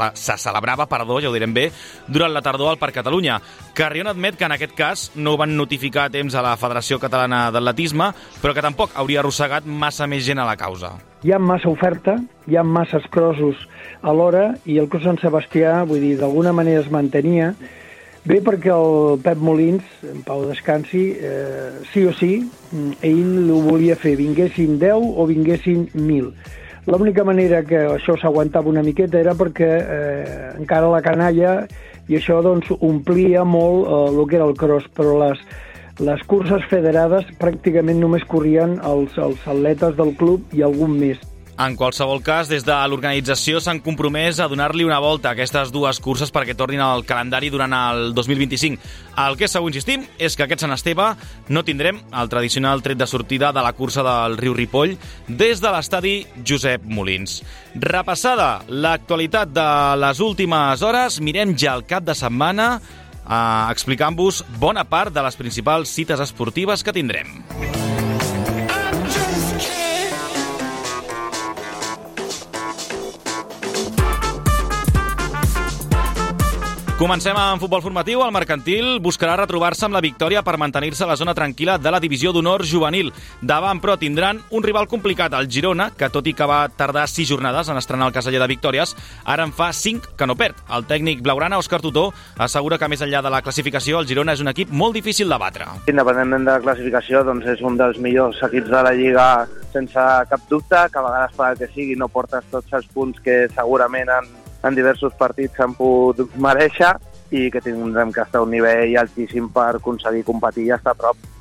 ja ho direm bé, durant la tardor al Parc Catalunya. Carrion admet que en aquest cas no ho van notificar a temps a la Federació Catalana d'Atletisme, però que tampoc hauria arrossegat massa més gent a la causa. Hi ha massa oferta, hi ha masses crossos alhora i el Cross Sant Sebastià, vull dir, d'alguna manera es mantenia. Bé, perquè el Pep Molins, en Pau descansi, sí o sí, ell ho volia fer, vinguessin 10 o vinguessin 1.000. L'única manera que això s'aguantava una miqueta era perquè encara la canalla, i això doncs omplia molt el que era el cross, però les curses federades pràcticament només corrien els atletes del club i algun més. En qualsevol cas, des de l'organització s'han compromès a donar-li una volta a aquestes dues curses perquè tornin al calendari durant el 2025. El que és segur, insistim, és que aquest Sant Esteve no tindrem el tradicional tret de sortida de la cursa del riu Ripoll des de l'estadi Josep Molins. Repassada l'actualitat de les últimes hores, mirem ja el cap de setmana explicant-vos bona part de les principals cites esportives que tindrem. Comencem amb futbol formatiu. El Mercantil buscarà retrobar-se amb la victòria per mantenir-se a la zona tranquil·la de la divisió d'honor juvenil. Davant, però, tindran un rival complicat, el Girona, que tot i que va tardar 6 jornades en estrenar el caseller de victòries, ara en fa 5 que no perd. El tècnic blaugrana, Òscar Tutó, assegura que més enllà de la classificació, el Girona és un equip molt difícil de batre. Independentment de la classificació, doncs és un dels millors equips de la Lliga sense cap dubte, que a vegades per que sigui no portes tots els punts que segurament en diversos partits s'han pogut mereixer i que tindrem que estar a un nivell altíssim per aconseguir competir i estar a prop.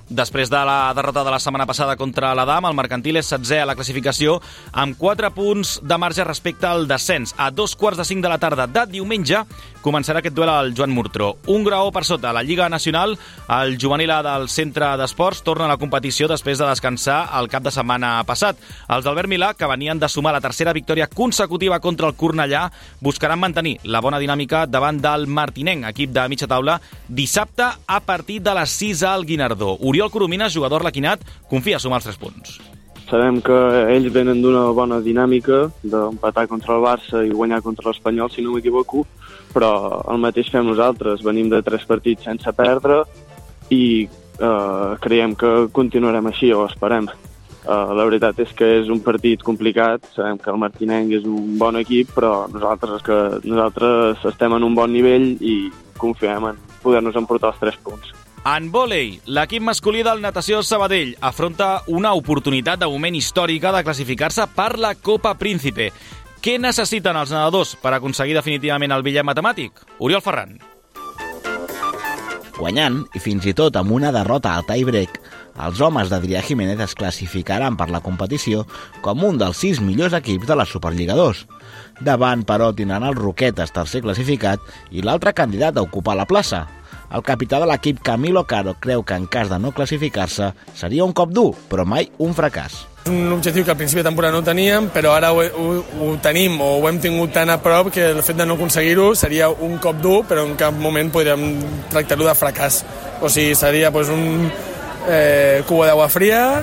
Després de la derrota de la setmana passada contra l'Adam, el Mercantil és 16è a la classificació amb 4 punts de marge respecte al descens. A 2:45 de la tarda de diumenge començarà aquest duel al Joan Murtró. Un graó per sota. La Lliga Nacional, el juvenil A del Centre d'Esports, torna a la competició després de descansar el cap de setmana passat. Els d'Albert Milà, que venien de sumar la tercera victòria consecutiva contra el Cornellà, buscaran mantenir la bona dinàmica davant del Martinenc, equip de mitja taula, dissabte a partir de les 6 al Guinardó. Oriol Coromines, jugador laquinat, confia a sumar els 3 punts. Sabem que ells venen d'una bona dinàmica d'empatar contra el Barça i guanyar contra l'Espanyol, si no m'equivoco, però el mateix fem nosaltres. Venim de 3 partits sense perdre i creiem que continuarem així, o esperem. La veritat és que és un partit complicat, sabem que el Martinenc és un bon equip, però nosaltres estem en un bon nivell i confiem en poder-nos emportar els 3 punts. En vòlei, l'equip masculí del Natació Sabadell afronta una oportunitat de moment històrica de classificar-se per la Copa Príncipe. Què necessiten els nedadors per aconseguir definitivament el bitllet matemàtic? Oriol Ferran. Guanyant, i fins i tot amb una derrota al tie-break, els homes d'Adrià Jiménez es classificaran per la competició com un dels 6 millors equips de la Superliga 2. Davant, però, tindran el Roquetes, tercer classificat, i l'altre candidat a ocupar la plaça. El capità de l'equip, Camilo Caro, creu que en cas de no classificar-se seria un cop dur, però mai un fracàs. És un objectiu que al principi de temporada no teníem, però ara ho tenim o ho hem tingut tan a prop que el fet de no aconseguir-ho seria un cop dur, però en cap moment podríem tractar-ho de fracàs. O sigui, seria un cubo d'aigua fria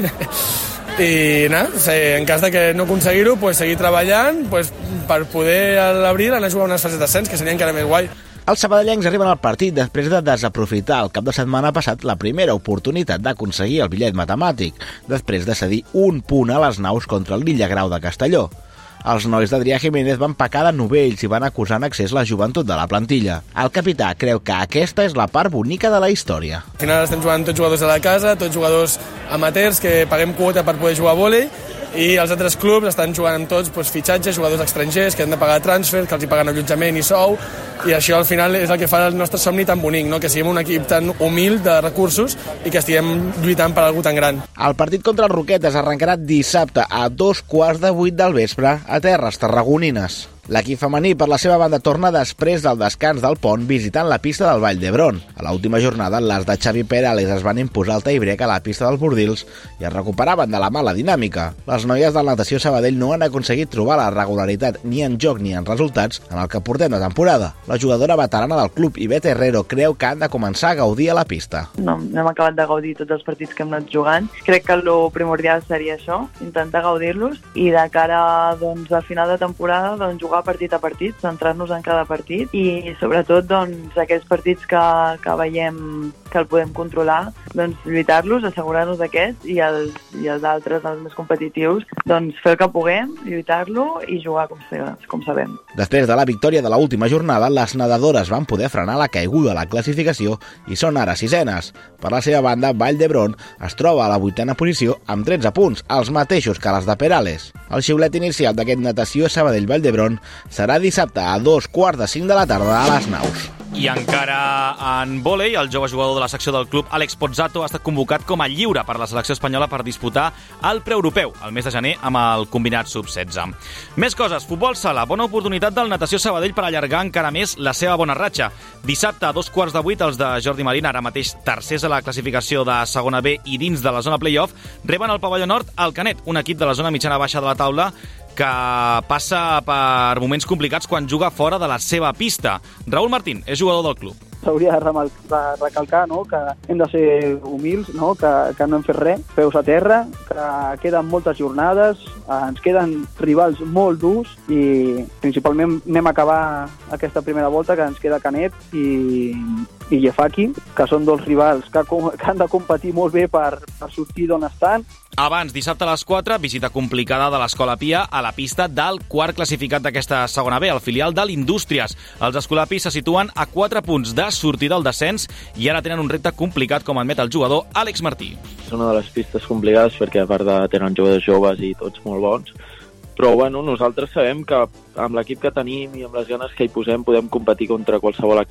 i en cas de que no aconseguir-ho, seguir treballant per poder a l'abril anar a jugar unes fases d'ascens, que seria encara més guai. Els sabadellencs arriben al partit després de desaprofitar el cap de setmana passat la primera oportunitat d'aconseguir el bitllet matemàtic, després de cedir un punt a les naus contra el Villagrau de Castelló. Els nois d'Adrià Jiménez van pecar de novells i van acusar en excés la joventut de la plantilla. El capità creu que aquesta és la part bonica de la història. Al final estem jugant tots jugadors de la casa, tots jugadors amateurs que paguem quota per poder jugar a vòlei, i els altres clubs estan jugant amb tots fitxatges, jugadors estrangers que han de pagar transfer, que els hi paguen allotjament i sou, i això al final és el que fa el nostre somni tan bonic, no? Que siguem un equip tan humil de recursos i que estiguem lluitant per algú tan gran. El partit contra els Roquetes arrencarà dissabte a 2:15 del vespre a terres tarragonines. L'equip femení, per la seva banda, torna després del descans del pont visitant la pista del Vall d'Hebron. A l'última jornada, les de Xavi Perales es van imposar el tie-break a la pista dels Bordils i es recuperaven de la mala dinàmica. Les noies del Natació Sabadell no han aconseguit trobar la regularitat ni en joc ni en resultats en el que portem de temporada. La jugadora veterana del club, Ivette Herrero, creu que han de començar a gaudir a la pista. No hem acabat de gaudir tots els partits que hem anat jugant. Crec que el primordial seria això, intentar gaudir-los, i de cara a final de temporada jugar partit a partit, centrar-nos en cada partit i sobretot aquells partits que veiem que el podem controlar, lluitar-los, assegurar-nos d'aquests, i els altres, els més competitius, fer el que puguem, lluitar-lo i jugar com sabem. Després de la victòria de l'última jornada, les nedadores van poder frenar la caiguda a la classificació i són ara 6enes. Per la seva banda, Vall d'Hebron es troba a la 8a posició amb 13 punts, els mateixos que les de Perales. El xiulet inicial d'aquest Natació Sabadell-Vall d'Hebron serà dissabte a 2:45 de la tarda a les naus. I encara en vòlei, el jove jugador de la secció del club, Àlex Pozzato, ha estat convocat com a lliure per la selecció espanyola per disputar el preeuropeu el mes de gener amb el combinat sub-16. Més coses, futbol sala, bona oportunitat del Natació Sabadell per allargar encara més la seva bona ratxa. Dissabte a 7:15 els de Jordi Marín, ara mateix tercers a la classificació de segona B i dins de la zona play-off, reben al pavelló nord el Canet, un equip de la zona mitjana-baixa de la taula que passa per moments complicats quan juga fora de la seva pista. Raúl Martín és jugador del club. S'hauria de recalcar, no?, que hem de ser humils, no?, que no hem fet res, peus a terra, que queden moltes jornades, ens queden rivals molt durs i principalment anem a acabar aquesta primera volta, que ens queda Canet i Gefaki, que són dos rivals que han de competir molt bé per sortir d'on estan. Abans, dissabte a les 4, visita complicada de l'Escola Pia a la pista del quart classificat d'aquesta segona B, el filial de l'Indústries. Els escolapis se situen a 4 punts de sortir del descens i ara tenen un repte complicat, com admet el jugador Àlex Martí. És una de les pistes complicades perquè a part de tenen jugadors joves i tots molt bons, però bueno, nosaltres sabem que amb l'equip que tenim i amb les ganes que hi posem podem competir contra qualsevol equip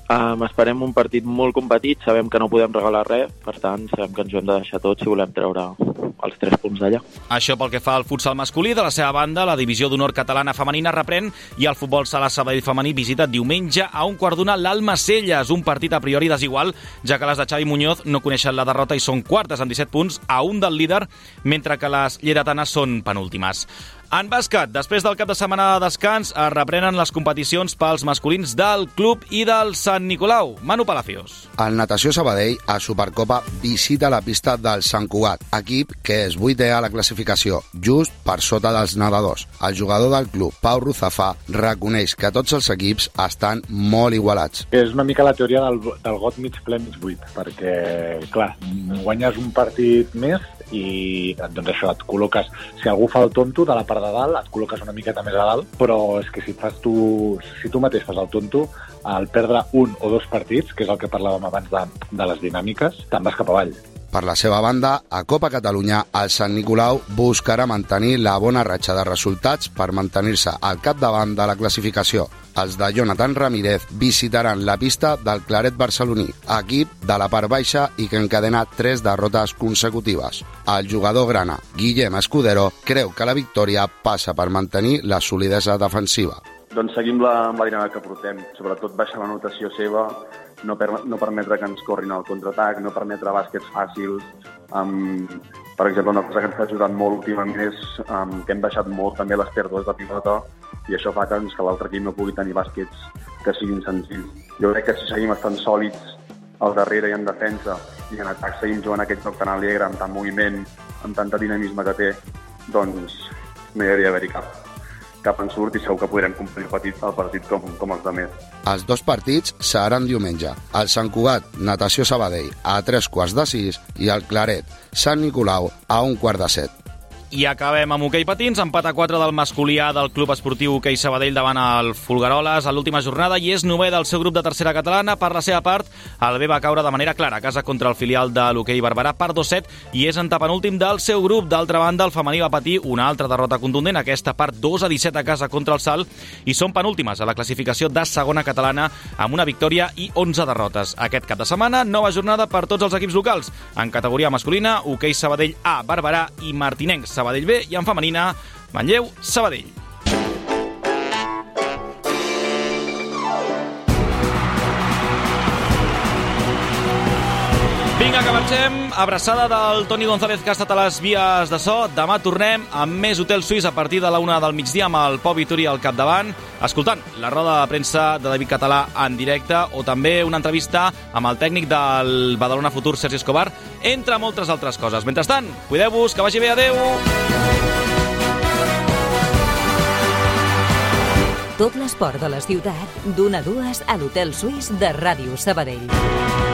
Esperem un partit molt competit, sabem que no podem regalar res, per tant, sabem que ens ho hem de deixar tot si volem treure els 3 punts d'allà. Això pel que fa al futsal masculí. De la seva banda, la divisió d'honor catalana femenina reprèn i el futbol sala Sabadell femení visita diumenge a 1:15 l'Almacelles, un partit a priori desigual, ja que les de Xavi Muñoz no coneixen la derrota i són quartes amb 17 punts a un del líder, mentre que les lleidatanes són penúltimes. En bàsquet, després del cap de setmana de descans, es reprenen les competicions pels masculins del club i del Sant Nicolau. Manu Palacios. El Natació Sabadell a Supercopa visita la pista del Sant Cugat, equip que és 8è a la classificació, just per sota dels nedadors. El jugador del club, Pau Ruzafà, reconeix que tots els equips estan molt igualats. És una mica la teoria del got mig ple mig buit, perquè, clar, guanyes un partit més i doncs això, et col·loques, si algú fa el tonto de la part de dalt, et col·loques una miqueta més a dalt, però és que si tu mateix fas el tonto, al perdre un o 2 partits, que és el que parlàvem abans de les dinàmiques, te'n vas cap avall. Per la seva banda, a Copa Catalunya, el Sant Nicolau buscarà mantenir la bona ratxa de resultats per mantenir-se al capdavant de la classificació. Els de Jonathan Ramírez visitaran la pista del Claret barceloní, equip de la part baixa i que encadena 3 derrotes consecutives. El jugador grana, Guillem Escudero, creu que la victòria passa per mantenir la solidesa defensiva. Doncs seguim amb la dinàmica que portem, sobretot baixar la notació seva, no permetre que ens corrin al contraatac, no permetre bàsquets fàcils. Per exemple, una cosa que ens ha ajudat molt últimament és que hem baixat molt també les pèrdues de pilota i això fa que l'altre equip no pugui tenir bàsquets que siguin senzills. Jo crec que si seguim estant sòlids al darrere i en defensa i en atac seguim jugant aquest joc tan alegre, amb tant moviment, amb tanta dinamisme que té, doncs no hi hauria d'haver-hi cap ensurt i segur que podrem complir el partit com els altres. Els 2 partits seran diumenge. El Sant Cugat, Natació Sabadell, a 3:15 i el Claret, Sant Nicolau, a 1:15. I acabem amb hoquei patins, empat a 4 del masculí A del Club Esportiu Hoquei Sabadell davant el Folgueroles a l'última jornada i és 9è del seu grup de tercera catalana. Per la seva part, el B va caure de manera clara a casa contra el filial de l'Hoquei Barberà per 2-7 i és antepenúltim del seu grup. D'altra banda, el femení va patir una altra derrota contundent, aquesta part 2-17 a casa contra el Salt i són penúltimes a la classificació de segona catalana amb una victòria i 11 derrotes. Aquest cap de setmana, nova jornada per tots els equips locals. En categoria masculina, Hoquei Sabadell A, Barberà i Martinencs Sabadell B i en femenina, Manlleu Sabadell. Vinga, que marxem. Abraçada del Toni González, que ha estat a les vies de so. Demà tornem amb més Hotel Suís a partir de la 1 del migdia amb el Pau Vituri al capdavant, escoltant la roda de premsa de David Català en directe o també una entrevista amb el tècnic del Badalona Futur, Sergi Escobar, entre moltes altres coses. Mentrestant, cuideu-vos, que vagi bé, adeu! Tot l'esport de la ciutat, d'1 a 2 a l'Hotel Suís de Ràdio Sabadell.